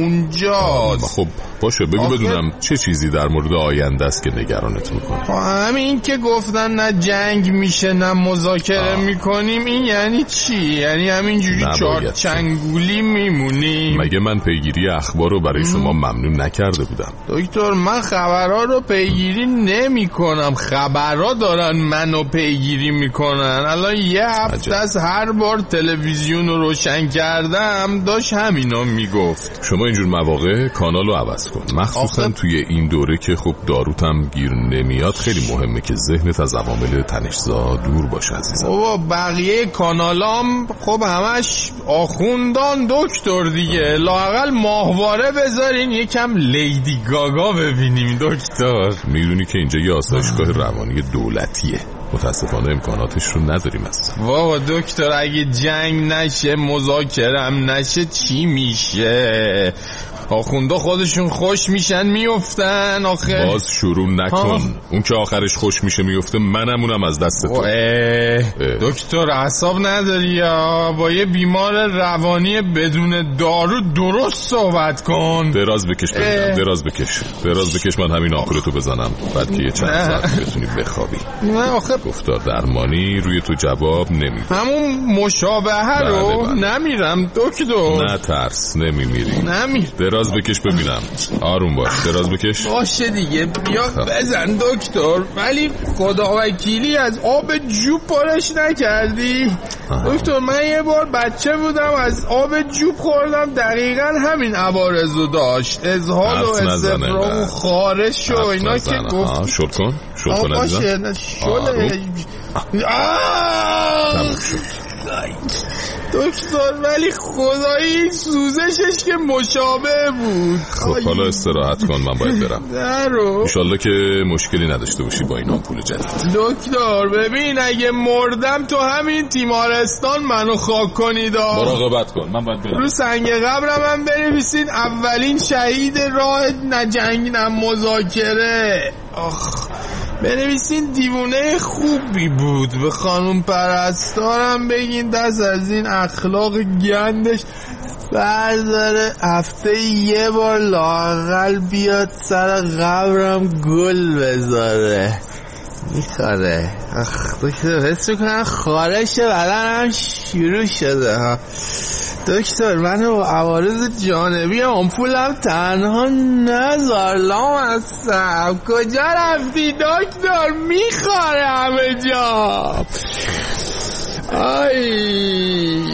اونجاست. خب باشه بگو آخه... بدونم چه چیزی در مورد آینده است که نگرانت میکنه. همین که گفتن نه جنگ میشه نه مذاکره میکنیم، این یعنی چی؟ یعنی همینجوری چهار چنگولی میمونیم؟ مگه من پیگیری اخبار رو برای شما ممنون نکرده بودم؟ دکتر من خبرها رو پیگیری نمی کنم، خبرها دارن منو پیگیری میکنن. الان یه هفته از هر بار تلویزیون رو روشن کردم داشت همینو میگفت. شما اینجور مواقع کانال رو عوض کن، مخصوصا آخه... توی این دوره که خب داروتم گیر نمیاد. خیلی مهمه که ذهنت از عوامل تنش‌زا دور باشه عزیزم. بابا بقیه کانالام خب همش آخوندان دکتر دیگه، لااقل ماهواره بذارین یکم لیدی گاگا ببینیم دکتر. میدونی که اینجا یه آسایشگاه روانی دولتیه، متاسفانه امکاناتش رو نداریم اصلا. بابا دکتر اگه جنگ نشه مذاکرم نشه چی میشه؟ آخونده خودشون خوش میشن میفتن آخه. باز شروع نکن ها. اون که آخرش خوش میشه میفته، منمونم از دست تو. دکتر اعصاب نداری یا؟ با یه بیمار روانی بدون دارو درست صحبت کن. دراز بکش بزنم. دراز بکش دراز بکش من همین آخرتو بزنم، بعد که یه چند ساعت بتونی بخوابی. نه آخه گفتار درمانی روی تو جواب نمیده. همون مشابهه رو نمیرم دکتر. نه ترس نمیمیری. نمیر. دراز دراز بکش ببینم. آروم باش، دراز بکش. باشه دیگه، بیا بزن دکتر. ولی خدا وکیلی از آب جوب پارش نکردی؟ دکتر من یه بار بچه بودم از آب جوب خوردم، دقیقا همین عوارضو داشت، اسهال و استفراغ و خارش و اینا که گفت. شل کن شل کن باشه شله. دکتر ولی خدایی سوزشش که مشابه بود. خب حالا استراحت کن، من باید برم. درو انشالله که مشکلی نداشته باشی با این آمپول جدید. دکتر ببین اگه مردم تو همین تیمارستان منو خاک کنید. مراقبت کن، من باید برم. رو سنگ قبرم هم بنویسید اولین شهید راه نجنگ نم مذاکره. آخ بنویسین دیوونه خوبی بود. به خانم پرستارم بگین دست از این اخلاق گندش برداره، هفته یه بار لااقل بیاد سر قبرم گل بذاره. میخواره. اخ دکتر حس میکنم خارش بدنم شروع شده ها. دکتر منو با عوارض جانبی آمپولم تنها نذار. لامصب کجا رفتی دکتر؟ میخواره همه جا. آی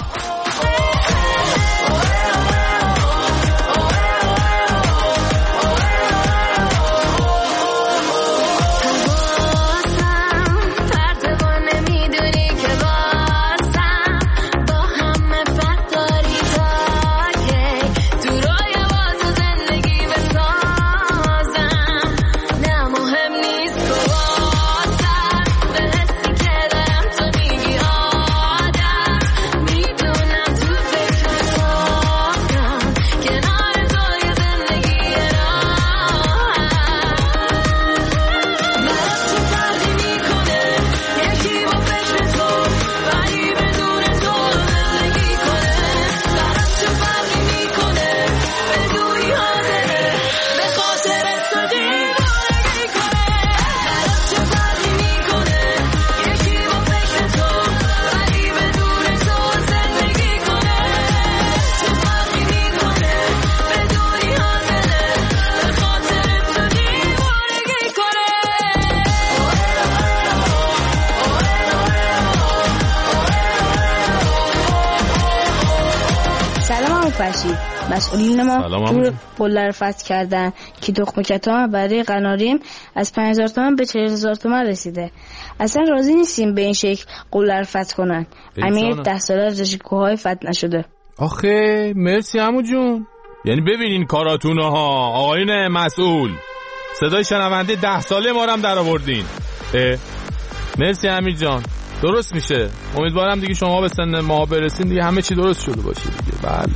مسئولین ما جور قلر فتح کردن که تخم کتام برای قناریم از پنج هزار تومان به چهل هزار تومان رسیده. اصلا راضی نیستیم به این شکل قلر فتح کنن. امیر ده ساله از کوههای فتح نشده. آخه مرسی عمو جون. یعنی ببینین کاراتونه ها آقایون مسئول، صدای شنونده ده ساله ما رو هم در آوردین. مرسی امیر جان، درست میشه. امیدوارم دیگه شما به سن ما برسین دیگه همه چی درست شده باشه دیگه. بله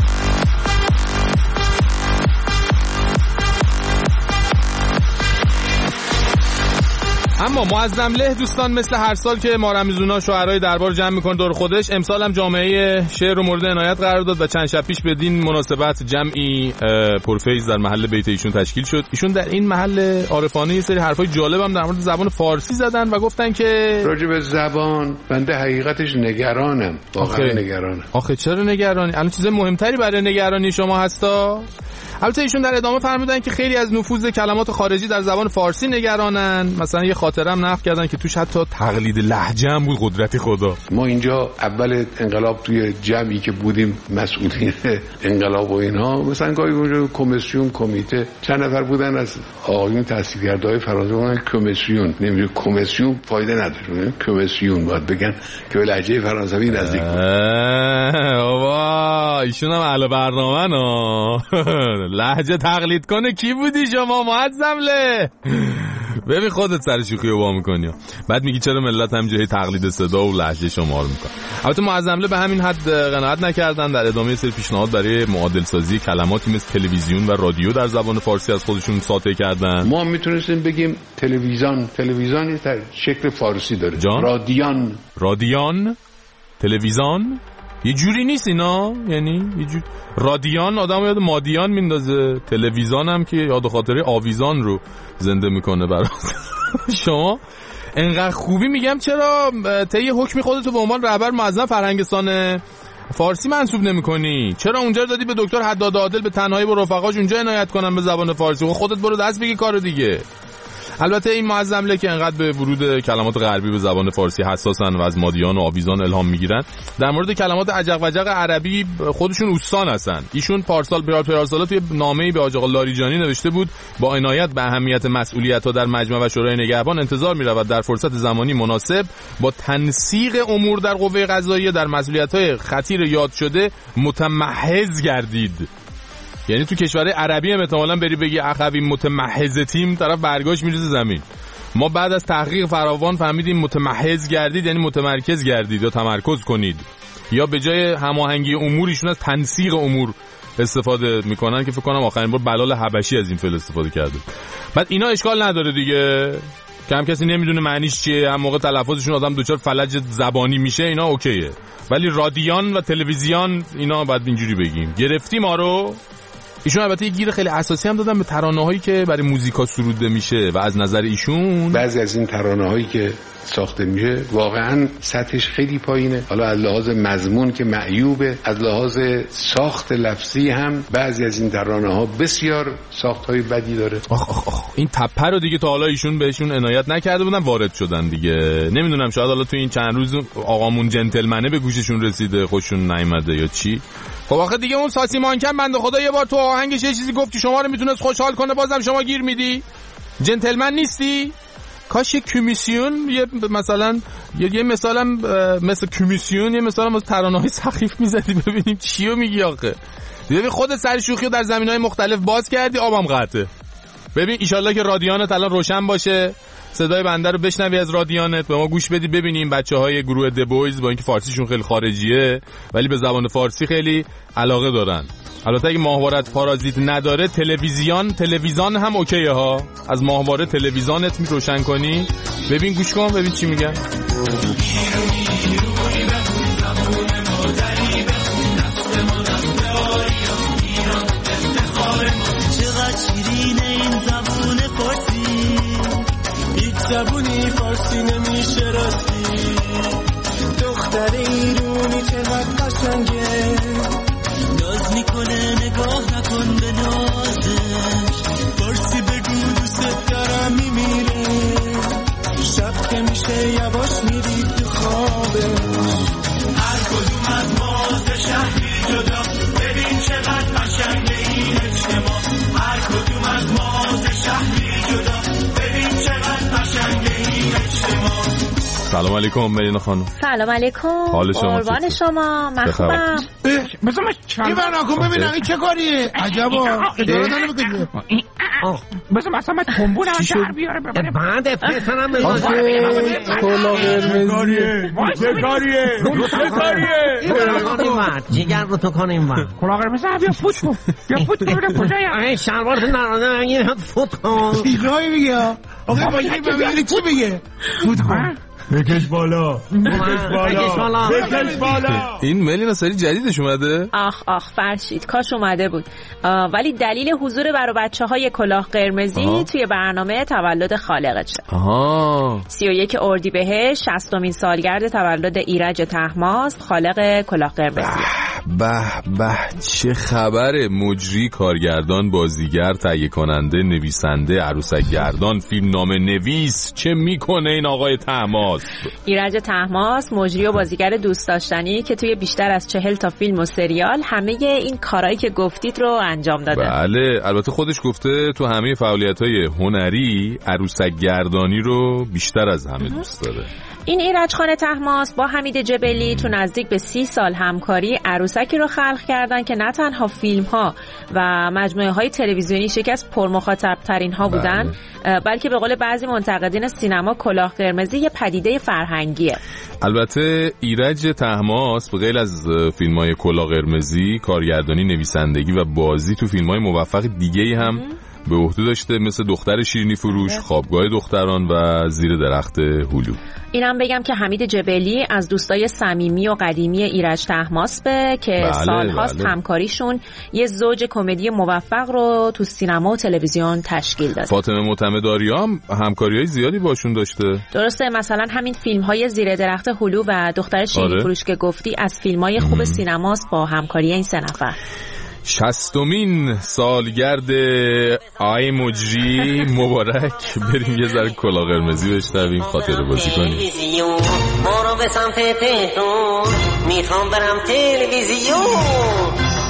اما معظم له دوستان مثل هر سال که ما رمزونا شعرهای دربار جمع میکنه دور خودش، امسال هم جامعه شعر رو مورد عنایت قرار داد و چند شب پیش بدین مناسبت جمعی پرفیض در محل بیت ایشون تشکیل شد. ایشون در این محل عارفانه یه سری حرفای جالب هم در مورد زبان فارسی زدن و گفتن که راجع به زبان بنده حقیقتش نگرانم، واقعا نگرانم. آخه چرا نگرانی؟ الان چیز مهمتری برای نگرانی شما هستا؟ البته ایشون در ادامه فرمودن که خیلی از نفوذ کلمات خارجی در زبان فارسی نگرانن. مثلا یه خاطره هم نقل کردن که توش حتی تقلید لهجه هم بود. قدرت خدا. ما اینجا اول انقلاب توی جمعی که بودیم مسئولین انقلاب و اینها، مثلا گاهی اونجا کمیسیون کمیته چند نفر بودن از آقایون تحصیلکرده‌های فرانسه بودن کمیسیون، نمیدونم کمیسیون فایده نداره، کمیسیون باید بگن که به لهجه فرانسوی نزدیک بود. بابا ایشون هم اهل برنامه نا. لهجه تقلید کنه کی بودی شما معظم له؟ ببین خودت سر شوخی رو وا میکنی بعد میگی چرا ملت هم جای تقلید صدا و لهجه شما رو میکنن. البته معظم له به همین حد قناعت نکردن، در ادامه سری پیشنهاد برای معادل سازی کلماتی مثل تلویزیون و رادیو در زبان فارسی از خودشون ساطع کردن. ما میتونستیم بگیم تلویزیون، تلویزیون در شکل فارسی داره. جان؟ رادیان. رادیان؟ تلویزیون؟ یه جوری نیست اینا، یعنی یه جوری رادیان آدم یاد مادیان میندازه، تلویزیون هم که یاد خاطره آویزان رو زنده میکنه برات. شما انقدر خوبی میگم چرا طی حکمی خودتو به عنوان رهبر معظم فرهنگستان فارسی منسوب نمی‌کنی؟ چرا اونجا رو دادی به دکتر حداد عادل به تنهایی با رفقاش اونجا عنایت کنن به زبان فارسی؟ خودت برو دست بگی کارو دیگه. البته این معظمله که انقدر به ورود کلمات غربی به زبان فارسی حساسن و از مادیان و آویزان الهام میگیرن، در مورد کلمات عجق وجق عربی خودشون استان هستن. ایشون پارسال پیار پیارسالا توی نامه‌ای به آقا لاریجانی نوشته بود با عنایت به اهمیت مسئولیت‌ها در مجمع و شورای نگهبان انتظار می‌رود در فرصت زمانی مناسب با تنسیق امور در قوه قضاییه در مسئولیت‌های خطیر یاد شده متمحض گردید. یعنی تو کشور عربی هم احتمالاً بری بگی اخوی متمحض تیم، طرف برگاش میریزه زمین. ما بعد از تحقیق فراوان فهمیدیم متمحض گردید یعنی متمرکز گردید یا تمرکز کنید، یا به جای هماهنگی امور ایشون از تنسیق امور استفاده میکنن که فکر کنم آخرین بار بلال حبشی از این فعل استفاده کرده. بعد اینا اشکال نداره دیگه، کم کسی نمیدونه معنیش چیه، هم موقع تلفظشون آدم دوچار فلج زبانی میشه، اینا اوکیه. ولی رادیان و تلویزیون اینا بعد اینجوری بگیم گرفتی ما رو. ایشون البته یه گیر خیلی اساسی هم دادن به ترانه‌هایی که برای موزیکا سروده میشه و از نظر ایشون بعضی از این ترانه‌هایی که ساخته میشه واقعا سطحش خیلی پایینه. حالا از لحاظ مضمون که معیوبه، از لحاظ ساخت لفظی هم بعضی از این ترانه‌ها بسیار ساخت‌های بدی داره. آخ آخ آخ این تپه رو دیگه تا حالا ایشون بهشون عنایت نکرده بودن، وارد شدن دیگه. نمیدونم شاید حالا تو این چند روز آقامون جنتلمنه به گوششون رسیده، خوششون نیامده یا چی. خب آخه دیگه اون ساسی مانکن بنده خدا یه بار تو آهنگش یه چیزی گفت که شما رو میتونست خوشحال کنه، بازم شما گیر میدی. جنتلمن نیستی؟ کاش یه کمیسیون یه مثلا یه, یه مثلا مثل کمیسیون یه مثلا از ترانه‌های سخیف میزدی ببینیم چیو میگی آخه. ببین خودت سر شوخیو در زمینهای مختلف باز کردی، آبم قطعه. ببین ایشالله که رادیانت الان روشن باشه، صدای بنده رو بشنوی از رادیانت، به ما گوش بدی ببینیم بچه‌های گروه دبویز با اینکه فارسیشون خیلی خارجیه ولی به زبان فارسی خیلی علاقه دارن. البته اگه ماهوارت پارازیت نداره تلویزیون تلویزیون هم اوکیه ها، از ماهواره تلویزیونت می روشن کنی ببین گوش کن ببین چی میگن. چقدر شیرینه این زبون فارسی، هیچ زبونی فارسی نمیشه راستی. دختر ایرونی چقدر قشنگه، ناز میکنه نگاه نکن به نازش، فارسی بگو دوست دارم میمیره، شب که میشه یواش میری تو خوابش. هر کدوم از ما ز شهری جدا، ببین چقدر قشنگه این اجتماع. هر کدوم از ما ز شهری جدا، ببین چقدر قشنگه این اجتماع. سلام علیکم ملینا خانم. سلام علیکم. حال شما قربان شما. من خوبم. مثلا این برناکن ببینم این چه کاریه؟ عجبا اداره داره بگه مثلا مثلا من تنبون هم در بیاره ببینه بعد پسرم کلا قرمزیه چه کاریه؟ چه کاریه؟ این برناکن این ورد جیگر رو تو کن این ورد کلا قرمزه بیا فوت کن بیا فوت کن ببینم کجایی این شلوارت نرانه این فوت کن چیزایی میگه آقا با این ببینی چی میگه؟ فوت کن بکش بالا بکش بالا بکش بالا. این ملینا سری جدیدش اومده؟ آخ آخ فرشید کاش اومده بود، ولی دلیل حضور برای بچه های کلاه قرمزی آه. توی برنامه تولد خالقشه. آها. سی و یک اردیبهشت شصتمین سالگرد تولد ایرج طهماسب خالق کلاه قرمزی. به به چه خبره. مجری، کارگردان، بازیگر، تهیه کننده، نویسنده، عروسک گردان، فیلمنامه نویس، چه میکنه این آقای طهماسب؟ ایرج طهماسب مجری و بازیگر دوست داشتنی که توی بیشتر از چهل تا فیلم و سریال همه این کارهایی که گفتید رو انجام داده. بله البته خودش گفته تو همه فعالیت‌های هنری عروسک گردانی رو بیشتر از همه دوست داره. این ایرج خان طهماسب با حمید جبلی تو نزدیک به سی سال همکاری عروسکی رو خلق کردن که نه تنها فیلم ها و مجموعه های تلویزیونی یکی از پرمخاطب ترین ها بودن بله. بلکه به قول بعضی منتقدین سینما کلاه قرمزی یه پدیده فرهنگیه. البته ایرج طهماسب غیر از فیلم های کلاه قرمزی، کارگردانی، نویسندگی و بازی تو فیلم های موفق دیگه‌ای هم به عهده داشته، مثل دختر شیرینی فروش، خوابگاه دختران و زیر درخت هلو. اینم بگم که حمید جبلی از دوستای صمیمی و قدیمی ایرج طهماسبه که بله، سالهاست بله. همکاریشون یه زوج کمدی موفق رو تو سینما و تلویزیون تشکیل داده. فاطمه معتمدآریا هم همکاری‌های زیادی باشون داشته. درسته، مثلا همین فیلم‌های زیر درخت هلو و دختر شیرینی آره. فروش که گفتی از فیلم‌های خوب سینماست با همکاری این سه نفر. شصتمین سالگرد آی مجری مبارک. بریم یه ذره کلا قرمزی بشنویم، خاطره بازی کنیم. برو به سمت تهران، میخوام برم تلویزیون.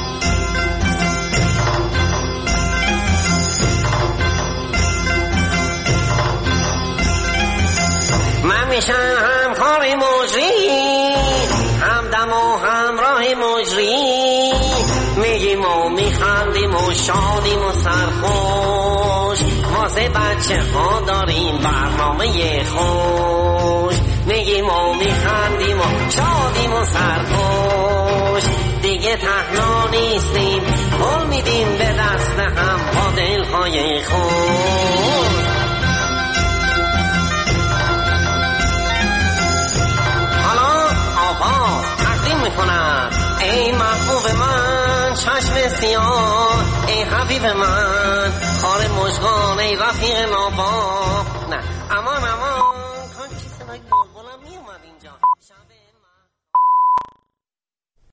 من میشم همکار مجری، همدم و همراه مجری. میگیم و میخندیم و شادیم و سرخوش، واسه بچه ها داریم برنامه خوش. میگیم و میخندیم و شادیم و سرخوش، دیگه تنها نیستیم، قول میدیم به دست هم با دلهای خوش. حالا آواز تقدیم میکنم، ای محبوب من چشم سیاه، ای حبیب من خار مژگان، ای رفیق نابا. نه امان امان.